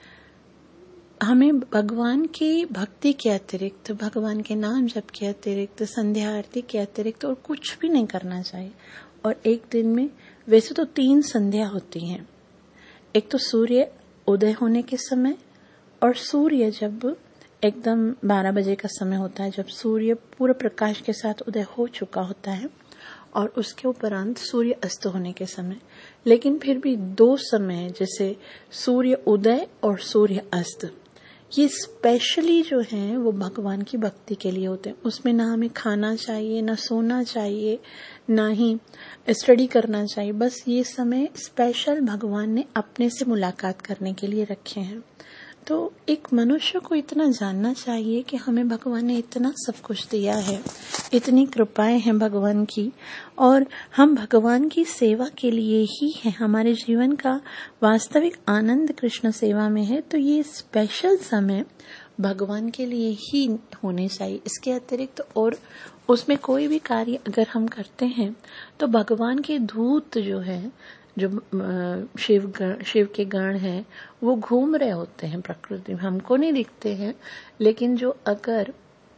हमें भगवान की भक्ति के अतिरिक्त, भगवान के नाम जप के अतिरिक्त, संध्या आरती के अतिरिक्त और कुछ भी नहीं करना चाहिए। और एक दिन में वैसे तो तीन संध्या होती हैं, एक तो सूर्य उदय होने के समय, और सूर्य जब एकदम बारह बजे का समय होता है, जब सूर्य पूरे प्रकाश के साथ उदय हो चुका होता है, और उसके उपरांत सूर्य अस्त होने के समय। लेकिन फिर भी दो समय, जैसे सूर्य उदय और सूर्य अस्त, ये स्पेशली जो हैं वो भगवान की भक्ति के लिए होते हैं। उसमें ना हमें खाना चाहिए, ना सोना चाहिए, ना ही स्टडी करना चाहिए। बस ये समय स्पेशल भगवान ने अपने से मुलाकात करने के लिए रखे हैं। तो एक मनुष्य को इतना जानना चाहिए कि हमें भगवान ने इतना सब कुछ दिया है, इतनी कृपाएं हैं भगवान की, और हम भगवान की सेवा के लिए ही हैं। हमारे जीवन का वास्तविक आनंद कृष्ण सेवा में है। तो ये स्पेशल समय भगवान के लिए ही होने चाहिए। इसके अतिरिक्त और उसमें कोई भी कार्य अगर हम करते हैं तो भगवान के दूत जो है, जो शिव गण, शिव के गण हैं, वो घूम रहे होते हैं प्रकृति में, हमको नहीं दिखते हैं। लेकिन जो अगर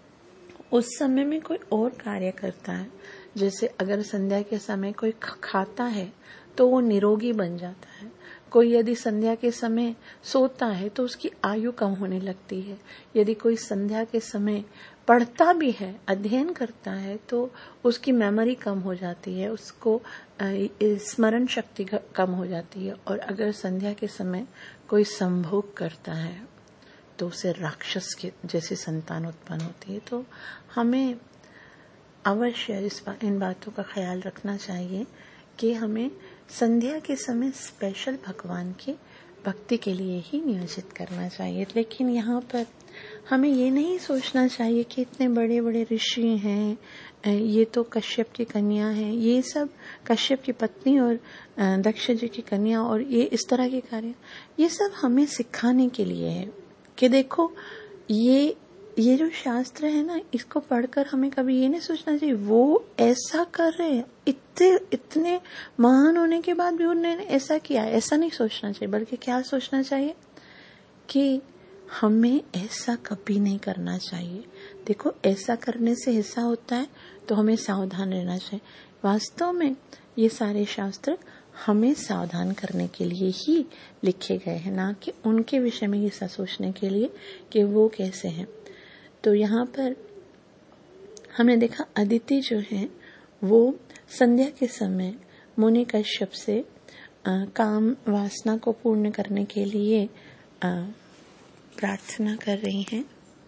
उस समय में कोई और कार्य करता है, जैसे अगर संध्या के समय कोई खाता है तो वो निरोगी बन जाता है। कोई यदि संध्या के समय सोता है तो उसकी आयु कम होने लगती है। यदि कोई संध्या के समय पढ़ता भी है, अध्ययन करता है, तो उसकी मेमोरी कम हो जाती है, उसको स्मरण शक्ति कम हो जाती है। और अगर संध्या के समय कोई संभोग करता है तो उसे राक्षस के जैसी संतान उत्पन्न होती है। तो हमें अवश्य इस बा, इन बातों का ख्याल रखना चाहिए कि हमें संध्या के समय स्पेशल भगवान की भक्ति के लिए ही नियोजित करना चाहिए। लेकिन यहाँ पर हमें ये नहीं सोचना चाहिए कि इतने बड़े बड़े ऋषि हैं, ये तो कश्यप की कन्या है, ये सब कश्यप की पत्नी और दक्ष जी की कन्या, और ये इस तरह के कार्य, ये सब हमें सिखाने के लिए है कि देखो ये ये जो शास्त्र है ना, इसको पढ़कर हमें कभी ये नहीं सोचना चाहिए वो ऐसा कर रहे हैं, इतने इतने महान होने के बाद भी उन्होंने ऐसा किया, ऐसा नहीं सोचना चाहिए। बल्कि क्या सोचना चाहिए कि हमें ऐसा कभी नहीं करना चाहिए। देखो ऐसा करने से ऐसा होता है, तो हमें सावधान रहना चाहिए। वास्तव में ये सारे शास्त्र हमें सावधान करने के लिए ही लिखे गए हैं, ना कि उनके विषय में ऐसा सोचने के लिए कि वो कैसे हैं। तो यहाँ पर हमने देखा अदिति जो है वो संध्या के समय मुनि कश्यप से आ, काम वासना को पूर्ण करने के लिए आ, प्रार्थना कर रही हैं।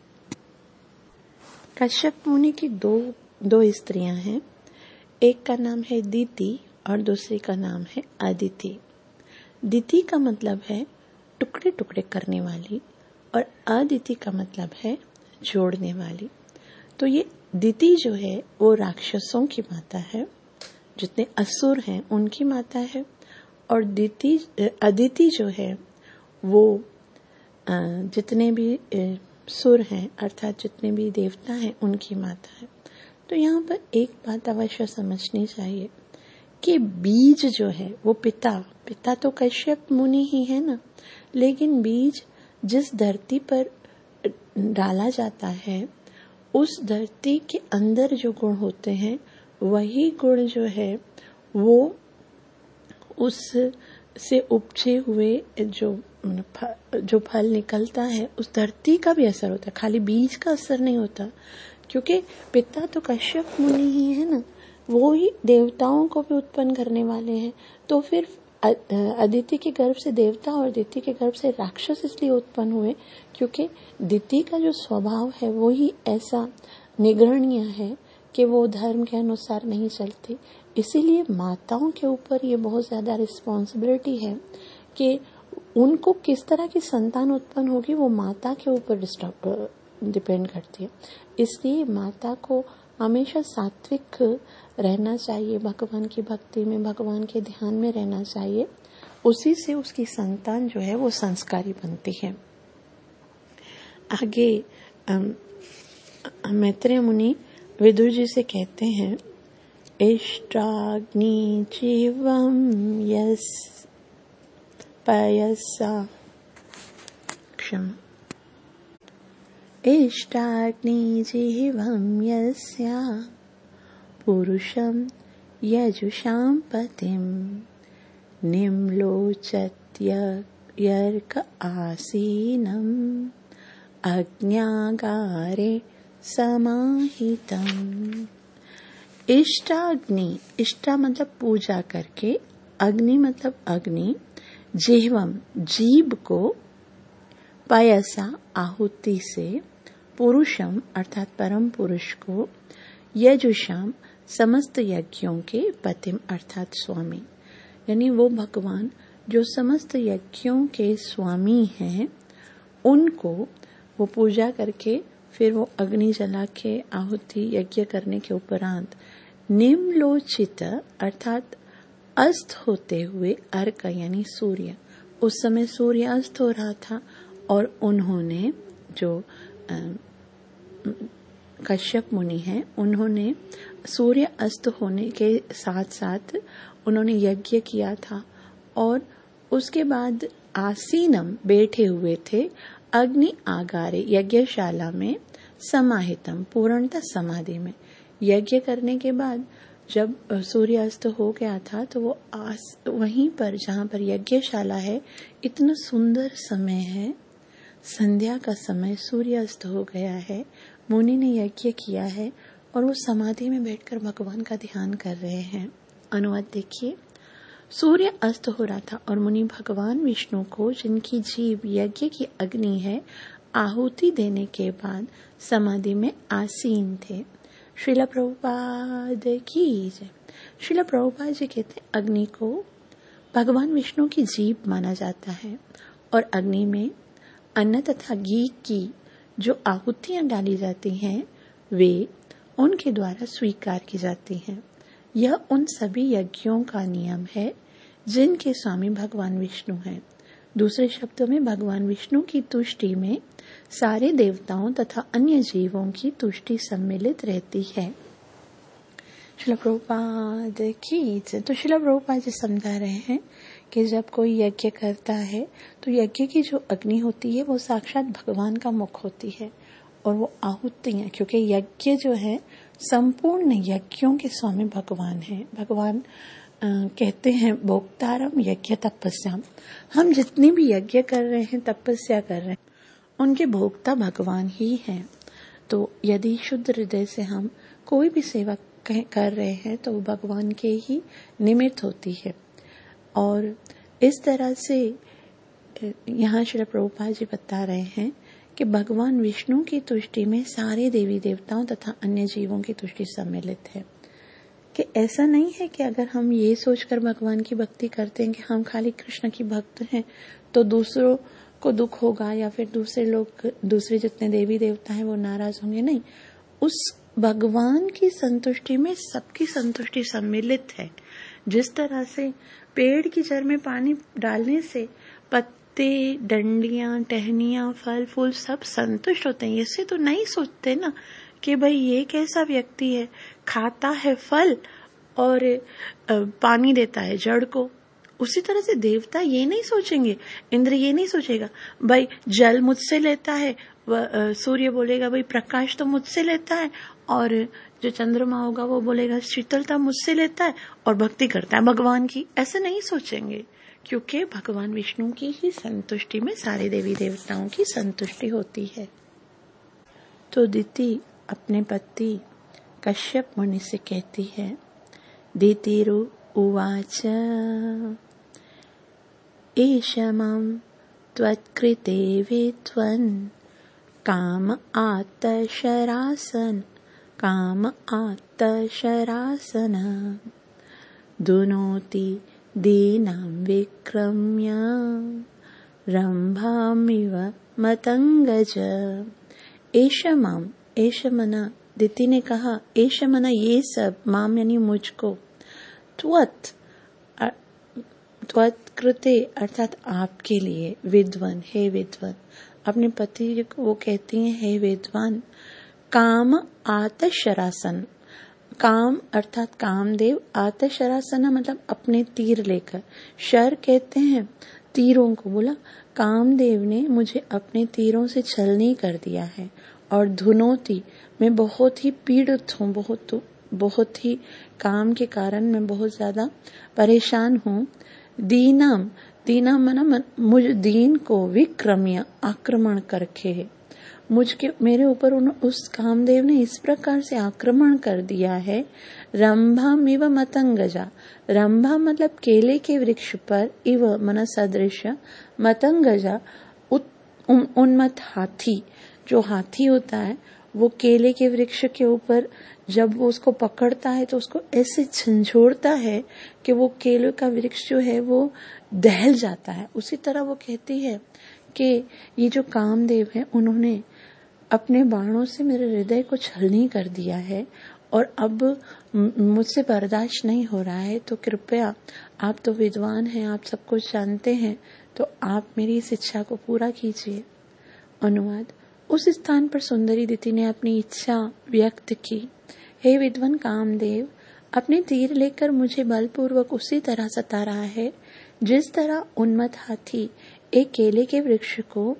कश्यप मुनि की दो दो स्त्रियां हैं, एक का नाम है दीति और दूसरी का नाम है अदिति। दीति का मतलब है टुकड़े टुकड़े करने वाली, और अदिति का मतलब है जोड़ने वाली। तो ये दीति जो है वो राक्षसों की माता है, जितने असुर हैं उनकी माता है, और दीति अदिति जो है वो जितने भी सुर हैं अर्थात जितने भी देवता हैं उनकी माता है। तो यहाँ पर एक बात अवश्य समझनी चाहिए कि बीज जो है वो पिता पिता तो कश्यप मुनि ही है ना, लेकिन बीज जिस धरती पर डाला जाता है उस धरती के अंदर जो गुण होते हैं वही गुण जो है वो उस से उपजे हुए जो जो फल निकलता है उस धरती का भी असर होता है, खाली बीज का असर नहीं होता, क्योंकि पिता तो कश्यप मुनि ही है ना, वो ही देवताओं को भी उत्पन्न करने वाले हैं। तो फिर अदिति के गर्भ से देवता और दिति के गर्भ से राक्षस इसलिए उत्पन्न हुए क्योंकि दिति का जो स्वभाव है वो ही ऐसा निगरणीय है कि वो धर्म के अनुसार नहीं चलती। इसीलिए माताओं के ऊपर ये बहुत ज्यादा रिस्पॉन्सिबिलिटी है कि उनको किस तरह की संतान उत्पन्न होगी, वो माता के ऊपर डिपेंड करती है। इसलिए माता को हमेशा सात्विक रहना चाहिए, भगवान की भक्ति में, भगवान के ध्यान में रहना चाहिए। उसी से उसकी संतान जो है वो संस्कारी बनती है। आगे मैत्रेय मुनि विदुर जी से कहते हैं, इष्टाग्नि जीवम यस पयसा क्षम इष्टाग्नि जीवम यस्या पुरुषम यजुषां पतिम निम्लोचत्यर्क आसीनम अग्न्यागारे समाहितम। इष्टाग्नि, इष्टा मतलब पूजा करके, अग्नि मतलब अग्नि, जिह्वम जीभ को, पयसा आहुति से, पुरुषम अर्थात परम पुरुष को, यजुषाम समस्त यज्ञों के, पतिम अर्थात स्वामी, यानी वो भगवान जो समस्त यज्ञों के स्वामी हैं, उनको वो पूजा करके फिर वो अग्नि जला के आहुति यज्ञ करने के उपरांत निम्नलोचित अर्थात अस्त होते हुए, अर्क यानी सूर्य, उस समय सूर्य अस्त हो रहा था और उन्होंने जो कश्यप मुनि हैं, उन्होंने सूर्य अस्त होने के साथ साथ उन्होंने यज्ञ किया था और उसके बाद आसीनम बैठे हुए थे, अग्नि आगारे यज्ञशाला में, समाहितम पूर्णतः समाधि में। यज्ञ करने के बाद जब सूर्य अस्त हो गया था तो वो आस वहीं पर जहाँ पर यज्ञशाला है, इतना सुंदर समय है, संध्या का समय, सूर्य अस्त हो गया है, मुनि ने यज्ञ किया है और वो समाधि में बैठकर भगवान का ध्यान कर रहे हैं। अनुवाद देखिए, सूर्य अस्त हो रहा था और मुनि भगवान विष्णु को, जिनकी जीभ यज्ञ की अग्नि है, आहुति देने के बाद समाधि में आसीन थे। श्रील प्रभुपाद की जय। श्रील प्रभुपाद जी कहते हैं, अग्नि को भगवान विष्णु की जीभ माना जाता है और अग्नि में अन्न तथा घी की जो आहुतियां डाली जाती हैं वे उनके द्वारा स्वीकार की जाती हैं। यह उन सभी यज्ञों का नियम है जिनके स्वामी भगवान विष्णु हैं। दूसरे शब्दों में भगवान विष्णु की तुष्टि में सारे देवताओं तथा अन्य जीवों की तुष्टि सम्मिलित रहती है। श्रील प्रभुपाद की। तो श्रील प्रभुपाद जी समझा रहे हैं कि जब कोई यज्ञ करता है तो यज्ञ की जो अग्नि होती है वो साक्षात भगवान का मुख होती है और वो आहुतियां, क्योंकि यज्ञ जो है संपूर्ण यज्ञों के स्वामी भगवान हैं। भगवान आ, कहते हैं भोक्तारम यज्ञ तपस्याम, हम जितनी भी यज्ञ कर रहे हैं, तपस्या कर रहे हैं, उनके भोक्ता भगवान ही हैं। तो यदि शुद्ध हृदय से हम कोई भी सेवा कर रहे हैं तो वो भगवान के ही निमित्त होती है। और इस तरह से यहाँ श्री प्रभुपाद जी बता रहे हैं कि भगवान विष्णु की तुष्टि में सारे देवी देवताओं तथा अन्य जीवों की तुष्टि सम्मिलित है। कि ऐसा नहीं है कि अगर हम ये सोचकर भगवान की भक्ति करते हैं कि हम खाली कृष्ण की भक्त हैं तो दूसरों को दुख होगा या फिर दूसरे लोग, दूसरे जितने देवी देवता हैं वो नाराज होंगे। नहीं, उस भगवान की संतुष्टि में सबकी संतुष्टि सम्मिलित है। जिस तरह से पेड़ की जड़ में पानी डालने से पत्ते, डंडियां, टहनियां, फल फूल सब संतुष्ट होते हैं। इससे तो नहीं सोचते ना कि भाई ये कैसा व्यक्ति है, खाता है फल और पानी देता है जड़ को। उसी तरह से देवता ये नहीं सोचेंगे, इंद्र ये नहीं सोचेगा भाई जल मुझसे लेता है, सूर्य बोलेगा भाई प्रकाश तो मुझसे लेता है और जो चंद्रमा होगा वो बोलेगा शीतलता मुझसे लेता है और भक्ति करता है भगवान की, ऐसे नहीं सोचेंगे, क्योंकि भगवान विष्णु की ही संतुष्टि में सारे देवी देवताओं की संतुष्टि होती है। तो दिति अपने पति कश्यप मुनि से कहती है, दितिरु उवाच एष मम त्वत्कृते विद्वन् काम आत्तशरासन काम आत्तशरासन दुनोति दीनां विक्रम्य रंभामिव मतंगज। एष माम, एष मना, दिति ने कहा, एष मना ये सब, माम यानी मुझको, त्वत् त्वत् कृते अर्थात आपके लिए, विद्वान हे विद्वान, अपने पति को वो कहती हैं हे विद्वान, काम आतशरासन, काम अर्थात कामदेव, आतशरासन मतलब अपने तीर लेकर, शर कहते हैं तीरों को, बोला कामदेव ने मुझे अपने तीरों से छलनी कर दिया है, और धुनोती मैं बहुत ही पीड़ित हूँ, बहुत बहुत ही काम के कारण मैं बहुत ज्यादा परेशान हूँ। दीनाम, दीना मना मुझ दीन को विक्रम्य आक्रमण करके, मुझके मेरे ऊपर उस कामदेव ने इस प्रकार से आक्रमण कर दिया है। रंभा इव मतंगजा, रंभा मतलब केले के वृक्ष पर, इव मन सदृश, मतंगजा उन्मत्त हाथी, जो हाथी होता है वो केले के वृक्ष के ऊपर जब वो उसको पकड़ता है तो उसको ऐसे झंझोड़ता है कि वो केले का वृक्ष जो है वो दहल जाता है। उसी तरह वो कहती है कि ये जो कामदेव है उन्होंने अपने बाणों से मेरे हृदय को छलनी कर दिया है और अब मुझसे बर्दाश्त नहीं हो रहा है, तो कृपया आप तो विद्वान हैं, आप सब कुछ जानते हैं, तो आप मेरी इस इच्छा को पूरा कीजिए। अनुवाद, उस स्थान पर सुंदरी दिति ने अपनी इच्छा व्यक्त की, हे विद्वान कामदेव, अपने तीर लेकर मुझे बलपूर्वक उसी तरह सता रहा है जिस तरह उन्मत्त हाथी एक केले के वृक्ष को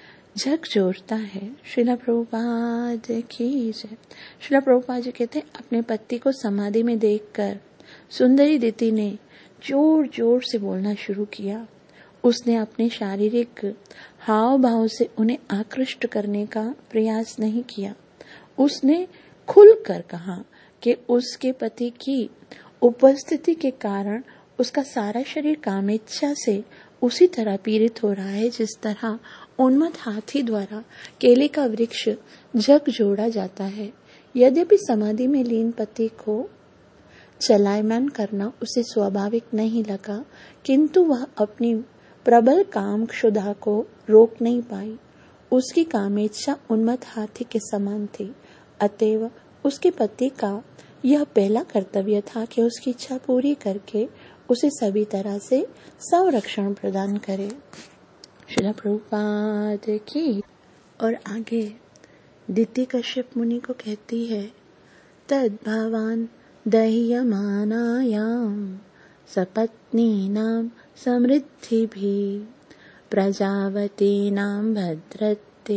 झकझोरता है। श्रीला प्रभुपाद की जय। श्रीला प्रभुपाद जी कहते हैं, अपने पति को समाधि में देखकर सुंदरी दिति ने जोर जोर से बोलना शुरू किया। उसने अपने शारीरिक हाव भाव से उन्हें आकृष्ट करने का प्रयास नहीं किया। उसने खुलकर कहा कि उसके पति की उपस्थिति के कारण उसका सारा शरीर कामेच्छा से उसी तरह पीड़ित हो रहा है जिस तरह उन्मत्त हाथी द्वारा केले का वृक्ष झकझोरा जाता है। यद्यपि समाधि में लीन पति को चलायमान करना उसे स्वाभाविक नहीं लगा, किंतु वह अपनी प्रबल काम क्षुधा को रोक नहीं पाई। उसकी कामेच्छा उन्मत्त हाथी के समान थी, अतएव उसके पति का यह पहला कर्तव्य था कि उसकी इच्छा पूरी करके उसे सभी तरह से संरक्षण प्रदान करे। श्रील प्रभुपाद की। और आगे दिति कश्यप मुनि को कहती है, तद भवान दह्यमानायाम सपत्नीनां समृद्धिभिः प्रजावतीनां भद्रते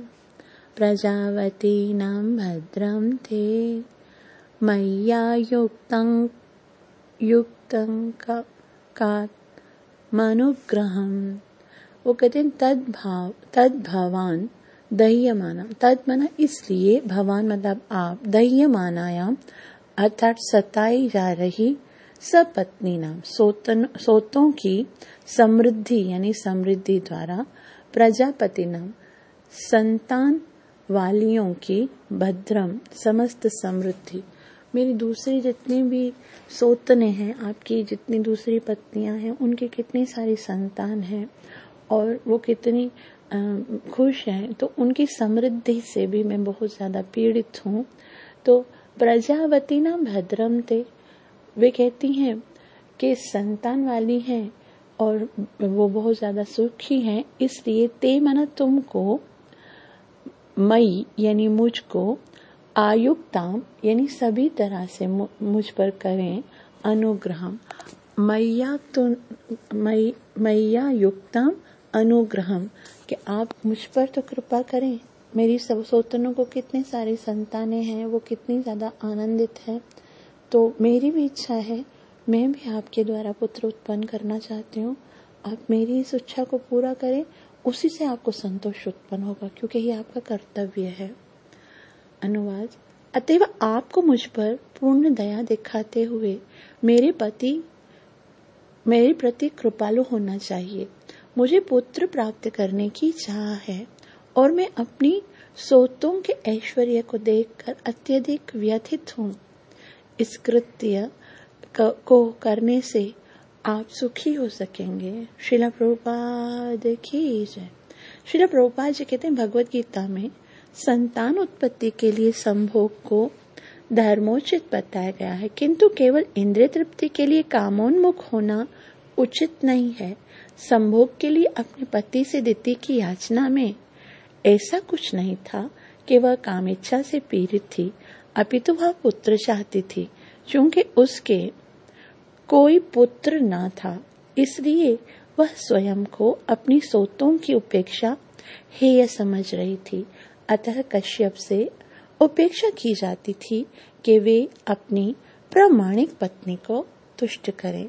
प्रजावतीनां भद्रं ते मय्या युक्तं युक्तं का मनुग्रहम। वो कहते हैं तद भाव तद भवान दह्यमाना, तद मना इसलिए, भवान मतलब आप, दह्यमानायाम अर्थात सताई जा रही सपत्नी नाम सोतन सोतों की समृद्धि यानी समृद्धि द्वारा, प्रजापति नाम संतान वालियों की, भद्रम समस्त समृद्धि। मेरी दूसरी जितनी भी सोतने हैं, आपकी जितनी दूसरी पत्नियां हैं, उनके कितनी सारी संतान हैं और वो कितनी खुश हैं, तो उनकी समृद्धि से भी मैं बहुत ज्यादा पीड़ित हूँ। तो प्रजावती ना भद्रम ते, वे कहती हैं कि संतान वाली हैं और वो बहुत ज्यादा सुखी हैं, इसलिए ते मना तुमको, मई यानी मुझको, आयुक्ताम यानी सभी तरह से मुझ पर करें अनुग्रहम, मैया तो मैया युक्ताम अनुग्रहम, कि आप मुझ पर तो कृपा करें, मेरी सब सौतनों को कितने सारी संतानें हैं, वो कितनी ज़्यादा आनंदित है। तो मेरी भी इच्छा है, मैं भी आपके द्वारा पुत्र उत्पन्न करना चाहती हूँ। आप मेरी इस इच्छा को पूरा करें, उसी से आपको संतोष उत्पन्न होगा, क्योंकि ये आपका कर्तव्य है। अनुवाद। अतएव आपको मुझ पर पूर्ण दया दिखाते हुए मेरे पति मेरे प्रति कृपालु होना चाहिए। मुझे पुत्र प्राप्त करने की चाह है और मैं अपनी सोतों के ऐश्वर्य को देखकर अत्यधिक व्यथित हूँ। इस कृत्य को करने से आप सुखी हो सकेंगे। श्रील प्रभुपाद की जय। श्रील प्रभुपाद जी कहते हैं, भगवत गीता में संतान उत्पत्ति के लिए संभोग को धर्मोचित बताया गया है, किंतु केवल इंद्रिय तृप्ति के लिए कामोन्मुख होना उचित नहीं है। संभोग के लिए अपने पति से दिति की याचना में ऐसा कुछ नहीं था कि वह काम इच्छा से पीड़ित थी, अपितु वह पुत्र चाहती थी। चूंकि उसके कोई पुत्र न था, इसलिए वह स्वयं को अपनी सोतों की उपेक्षा हेय समझ रही थी। अतः कश्यप से उपेक्षा की जाती थी कि वे अपनी प्रामाणिक पत्नी को तुष्ट करें।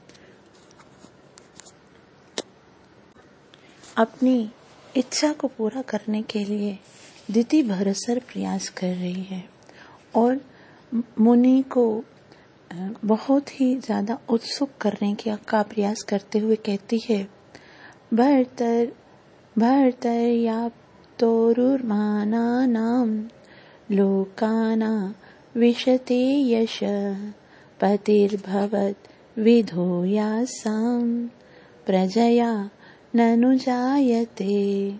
अपनी इच्छा को पूरा करने के लिए दिति भरसर प्रयास कर रही है और मुनि को बहुत ही ज्यादा उत्सुक करने का प्रयास करते हुए कहती है, भर्तर भर्तर या तोरुर्मानानां लोकाना विशते यश पतिर्भवत् विधोयासां प्रजया ननु जायते।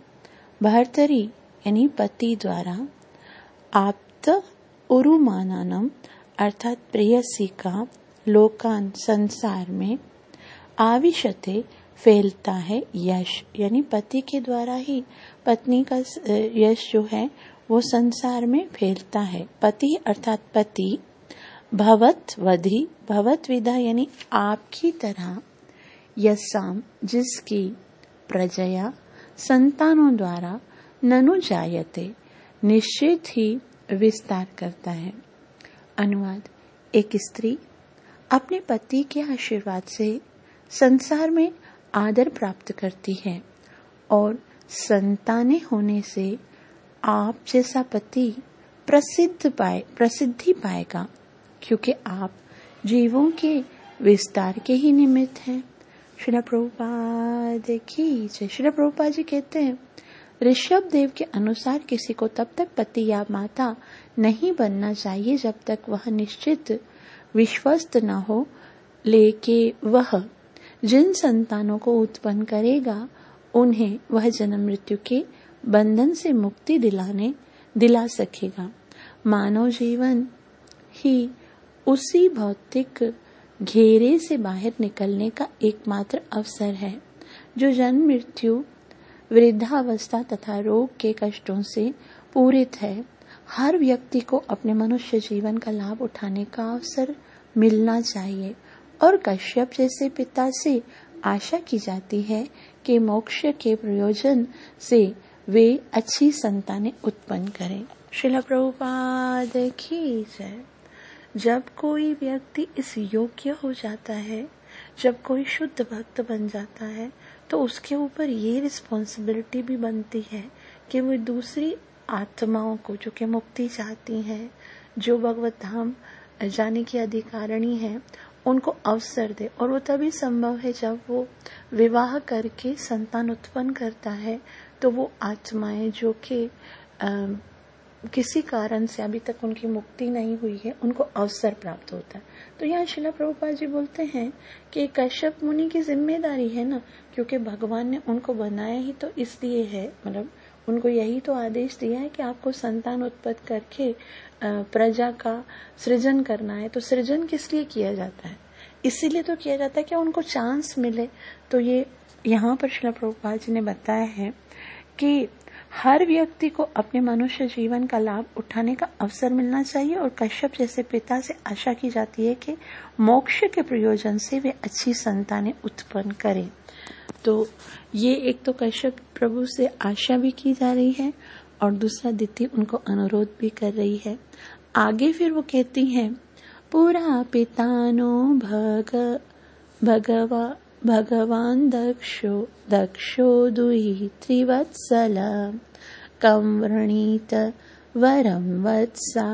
भर्तरी यानी पति द्वारा आप्त उरुमानानम अर्थात प्रेयसी का लोकान संसार में आविशते फैलता है यश, यानी पति के द्वारा ही पत्नी का यश जो है वो संसार में फैलता है। पति अर्थात पति, भवत वधि, भवत विधा यानी आपकी तरह, यसाम जिसकी, प्रजया संतानों द्वारा, ननु जायते निश्चित ही विस्तार करता है। अनुवाद। एक स्त्री अपने पति के आशीर्वाद से संसार में आदर प्राप्त करती है और संतानें होने से आप जैसा पति प्रसिद्ध पाए प्रसिद्धि पाएगा, क्योंकि आप जीवों के विस्तार के ही निमित्त हैं। श्रील प्रभुपाद की जय। श्रील प्रभुपाद जी कहते हैं, ऋषभ देव के अनुसार किसी को तब तक पति या माता नहीं बनना चाहिए जब तक वह निश्चित विश्वस्त न हो, लेकिन वह जिन संतानों को उत्पन्न करेगा उन्हें वह जन्म मृत्यु के बंधन से मुक्ति दिलाने दिला सकेगा। मानव जीवन ही उसी भौतिक घेरे से बाहर निकलने का एकमात्र अवसर है जो जन्म मृत्यु, वृद्धावस्था तथा रोग के कष्टों से पूरित है। हर व्यक्ति को अपने मनुष्य जीवन का लाभ उठाने का अवसर मिलना चाहिए और कश्यप जैसे पिता से आशा की जाती है कि मोक्ष के प्रयोजन से वे अच्छी संतानें उत्पन्न करें। श्रील प्रभुपाद की जय। जब कोई व्यक्ति इस योग्य हो जाता है, जब कोई शुद्ध भक्त बन जाता है, तो उसके ऊपर ये रिस्पॉन्सिबिलिटी भी बनती है कि वो दूसरी आत्माओं को जो कि मुक्ति चाहती हैं, जो भगवत धाम जाने की अधिकारिणी है, उनको अवसर दे। और वो तभी संभव है जब वो विवाह करके संतान उत्पन्न करता है, तो वो आत्माएं जो कि किसी कारण से अभी तक उनकी मुक्ति नहीं हुई है, उनको अवसर प्राप्त होता है। तो यहाँ श्रील प्रभुपाद जी बोलते हैं कि कश्यप मुनि की जिम्मेदारी है ना, क्योंकि भगवान ने उनको बनाया ही तो इसलिए है, मतलब उनको यही तो आदेश दिया है कि आपको संतान उत्पन्न करके प्रजा का सृजन करना है। तो सृजन किस लिए किया जाता है? इसीलिए तो किया जाता है कि उनको चांस मिले। तो ये यहाँ पर श्रील प्रभुपाद जी ने बताया है कि हर व्यक्ति को अपने मनुष्य जीवन का लाभ उठाने का अवसर मिलना चाहिए और कश्यप जैसे पिता से आशा की जाती है कि मोक्ष के प्रयोजन से वे अच्छी संतानें उत्पन्न करें। तो ये एक तो कश्यप प्रभु से आशा भी की जा रही है और दूसरा दिति उनको अनुरोध भी कर रही है। आगे फिर वो कहती हैं, पुरा पितानो भग भगवा भगवान दक्षो दक्षो दुहि त्रिवत्सल कं वृणीत वरम वत्सा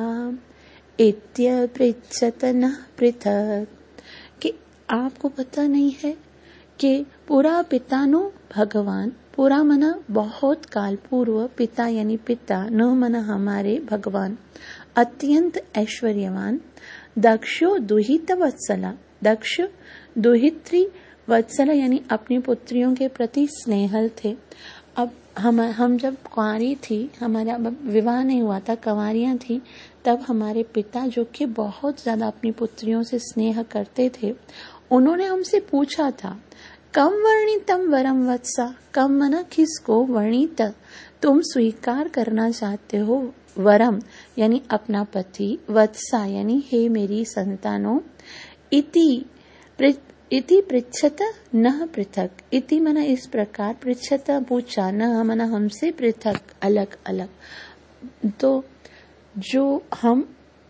इत्यपृच्छत नः पृथक्। कि आपको पता नहीं है कि पुरा पितानो भगवान, पुरा मना बहुत काल पूर्व, पिता यानी पिता, न मना हमारे भगवान, अत्यंत ऐश्वर्यवान, दक्षो दुहित वत्सला, दक्ष दुहित्री वत्सला यानी अपनी पुत्रियों के प्रति स्नेहल थे। अब हम हम जब कुंवारी थी, हमारा विवाह नहीं हुआ था, कंवारियां थी, तब हमारे पिता जो कि बहुत ज्यादा अपनी पुत्रियों से स्नेह करते थे, उन्होंने हमसे पूछा था, कम वर्णितम वरम वत्सा, कम मना किसको, वर्णित तुम स्वीकार करना चाहते हो, वरम यानी अपना पति, वत्सा यानी हे मेरी संतानों, इति इति पृच्छत नः पृथक, इति मना इस प्रकार, पृच्छत पूछा, नः मना हमसे, पृथक अलग अलग। तो जो हम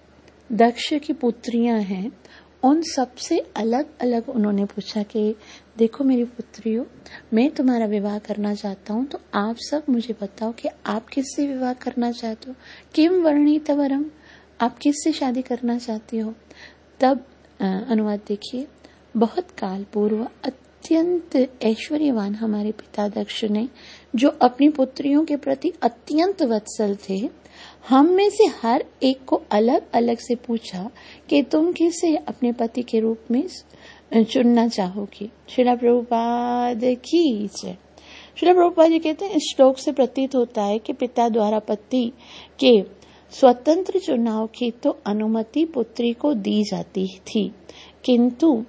दक्ष की पुत्रियां हैं, उन सबसे अलग अलग उन्होंने पूछा कि देखो मेरी पुत्रियों, मैं तुम्हारा विवाह करना चाहता हूँ, तो आप सब मुझे बताओ कि आप किससे विवाह करना चाहते हो, किम वर्णित वरम, आप किससे शादी करना चाहती हो। तब अनुवाद देखिए, बहुत काल पूर्व अत्यंत ऐश्वर्यवान हमारे पिता दक्ष ने, जो अपनी पुत्रियों के प्रति अत्यंत वत्सल थे, हम में से हर एक को अलग अलग से पूछा कि तुम किसे अपने पति के रूप में चुनना चाहोगी। श्रील प्रभुपाद की जय। श्रील प्रभुपाद जी कहते हैं, इस श्लोक से प्रतीत होता है कि पिता द्वारा पति के स्वतंत्र चुनाव की तो अनुमति पुत्री को दी जाती थी, किंतु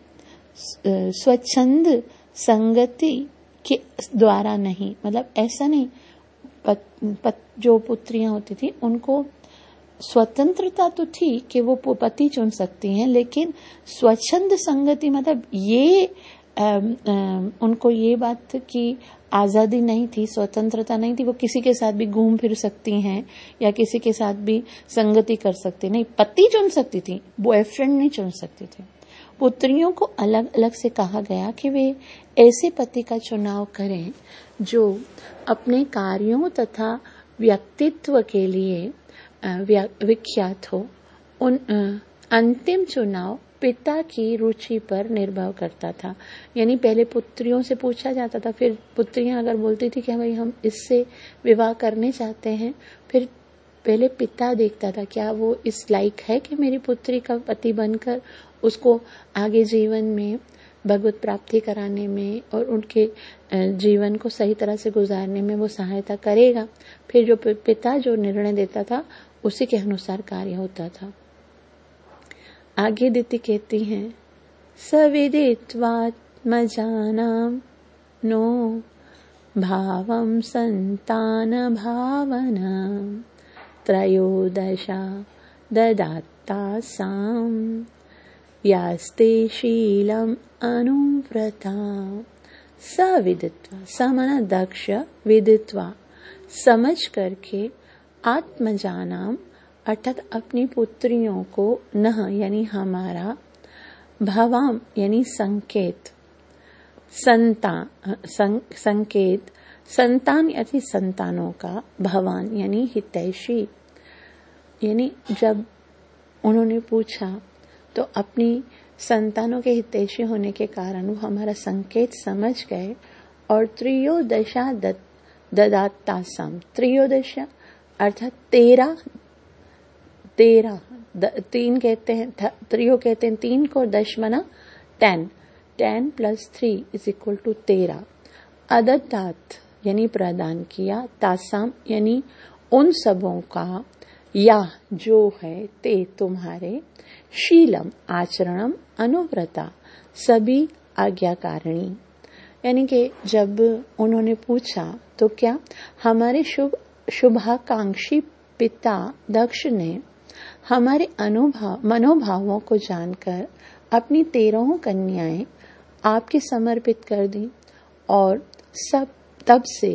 स्वच्छंद संगति के द्वारा नहीं। मतलब ऐसा नहीं, पत, पत, जो पुत्रियां होती थी उनको स्वतंत्रता तो थी कि वो पति चुन सकती हैं, लेकिन स्वच्छंद संगति मतलब ये आ, आ, उनको ये बात की आजादी नहीं थी, स्वतंत्रता नहीं थी, वो किसी के साथ भी घूम फिर सकती हैं या किसी के साथ भी संगति कर सकती नहीं, पति चुन सकती थी, बॉयफ्रेंड नहीं चुन सकती थी। पुत्रियों को अलग अलग से कहा गया कि वे ऐसे पति का चुनाव करें जो अपने कार्यों तथा व्यक्तित्व के लिए विख्यात हो। उन अंतिम चुनाव पिता की रुचि पर निर्भर करता था। यानी पहले पुत्रियों से पूछा जाता था, फिर पुत्रियां अगर बोलती थी कि भाई हम इससे विवाह करने चाहते हैं, फिर पहले पिता देखता था क्या वो इस लायक है कि मेरी पुत्री का पति बनकर उसको आगे जीवन में भगवत प्राप्ति कराने में और उनके जीवन को सही तरह से गुजारने में वो सहायता करेगा। फिर जो पिता जो निर्णय देता था उसी के अनुसार कार्य होता था। आगे दिति कहती हैं, सविदित्वात्मजानां नो भावं संतान भावना त्रयोदशा ददात्तासां यास्ते शीलम अनुव्रता। सविदित्वा, समना दक्ष, विदित्वा समझ करके, आत्मजानाम अर्थात अपनी पुत्रियों को, नह यानी हमारा, भवाम यानी संकेत, संतान सं, संकेत संतान यानी संतानों का, भवान यानी हितैषी। यानी जब उन्होंने पूछा तो अपनी संतानों के हितैषी होने के कारण वो हमारा संकेत समझ गए और त्रयोदशा ददात्तासाम, त्रयोदशा अर्थात तेरह, तेरह तीन कहते हैं, त्रियो कहते हैं तीन को, दश मना ten, ten plus three is equal to तेरह। अदत्तात यानी प्रदान किया, तासाम यानी उन सबों का, या जो है, ते तुम्हारे, शीलम आचरणम, अनुव्रता सभी आज्ञाकारिणी। यानी कि जब उन्होंने पूछा तो क्या हमारे शुभ शुभाकांक्षी पिता दक्ष ने हमारे अनुभव मनोभावों को जानकर अपनी तेरहों कन्याएं आपके समर्पित कर दी और सब तब से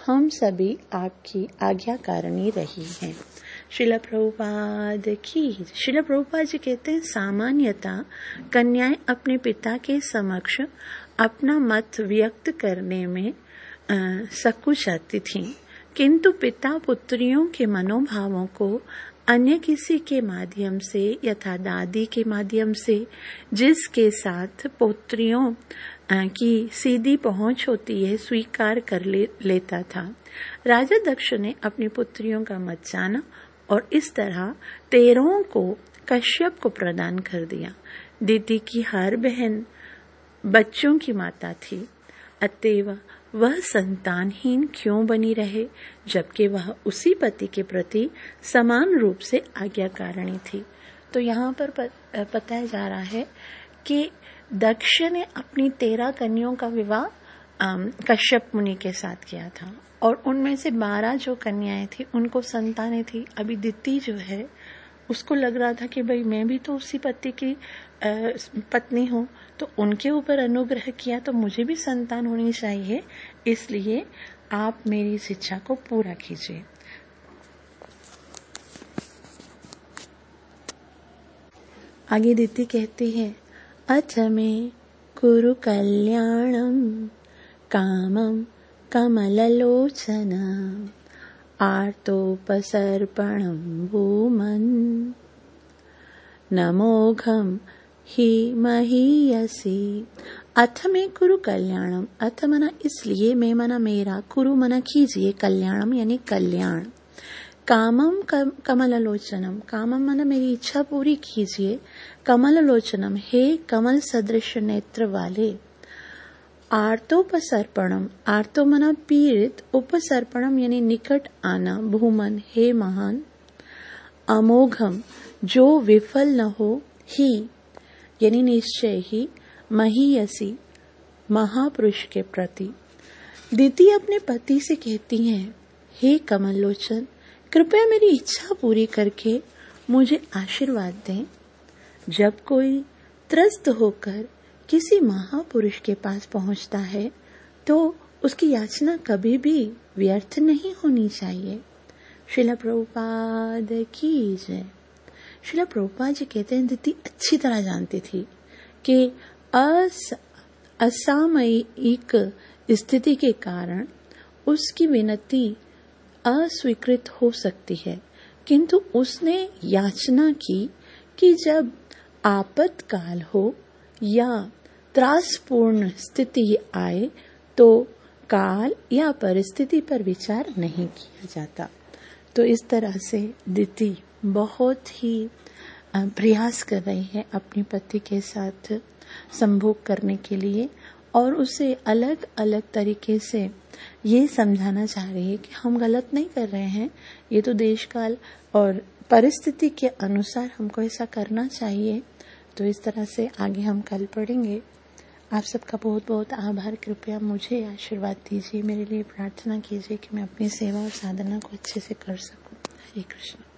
हम सभी आपकी आज्ञाकारिणी रही हैं। श्रील प्रभुपाद की। श्रील प्रभुपाद जी कहते हैं, सामान्यतः कन्याएं अपने पिता के समक्ष अपना मत व्यक्त करने में संकुचाती थीं, किंतु पिता पुत्रियों के मनोभावों को अन्य किसी के माध्यम से यथा दादी के माध्यम से, जिसके साथ पुत्रियों की सीधी पहुंच होती है, स्वीकार कर ले, लेता था। राजा दक्ष ने अपनी पुत्रियों का मत जाना और इस तरह तेरहों को कश्यप को प्रदान कर दिया। दीति की हर बहन बच्चों की माता थी, अतएव वह संतानहीन क्यों बनी रहे, जबकि वह उसी पति के प्रति समान रूप से आज्ञाकारिणी थी। तो यहाँ पर बताया जा रहा है कि दक्ष ने अपनी तेरह कन्याओं का विवाह कश्यप मुनि के साथ किया था और उनमें से बारह जो कन्याएं थी उनको संतानें थी। अभी दिति जो है उसको लग रहा था कि भाई मैं भी तो उसी पति की पत्नी हूँ, तो उनके ऊपर अनुग्रह किया तो मुझे भी संतान होनी चाहिए, इसलिए आप मेरी इस इच्छा को पूरा कीजिए। आगे दिति कहती है, अथ मे कुरु कल्याणम कामम कमललोचना आर्तोपसर्पणं भूमन् नमोघम ही महीयसी। अथ में कुरु कल्याणम, अथ मना इसलिए, मैं मना मेरा, कुरु मना कीजिए, कल्याणम यानी कल्याण, कामम कमललोचनम, कामम मना मेरी इच्छा पूरी कीजिए, कमललोचनम हे कमल सदृश नेत्र वाले, आर्तोपसर्पणम, आर्तो मना पीड़ित, उपसर्पणम यानी निकट आना, भूमन हे महान, अमोघम जो विफल न हो, ही यानी निश्चय ही, महीयसी महापुरुष के प्रति। दिति अपने पति से कहती हैं, हे कमललोचन, कृपया मेरी इच्छा पूरी करके मुझे आशीर्वाद दें। जब कोई त्रस्त होकर किसी महापुरुष के पास पहुंचता है तो उसकी याचना कभी भी व्यर्थ नहीं होनी चाहिए। श्रील प्रभुपाद की जय। श्रील प्रभुपाद जी कहते हैं, दिति अच्छी तरह जानती थी कि अस, असामयिक स्थिति के कारण उसकी विनती अस्वीकृत हो सकती है, किंतु उसने याचना की कि जब आपातकाल हो या त्रासपूर्ण स्थिति आए तो काल या परिस्थिति पर विचार नहीं किया जाता। तो इस तरह से दिति बहुत ही प्रयास कर रही है अपने पति के साथ संभोग करने के लिए और उसे अलग अलग तरीके से ये समझाना चाह रही है कि हम गलत नहीं कर रहे हैं, ये तो देश काल और परिस्थिति के अनुसार हमको ऐसा करना चाहिए। तो इस तरह से आगे हम कल पढ़ेंगे। आप सबका बहुत बहुत आभार। कृपया मुझे आशीर्वाद दीजिए, मेरे लिए प्रार्थना कीजिए कि मैं अपनी सेवा और साधना को अच्छे से कर सकूं। हरे कृष्ण।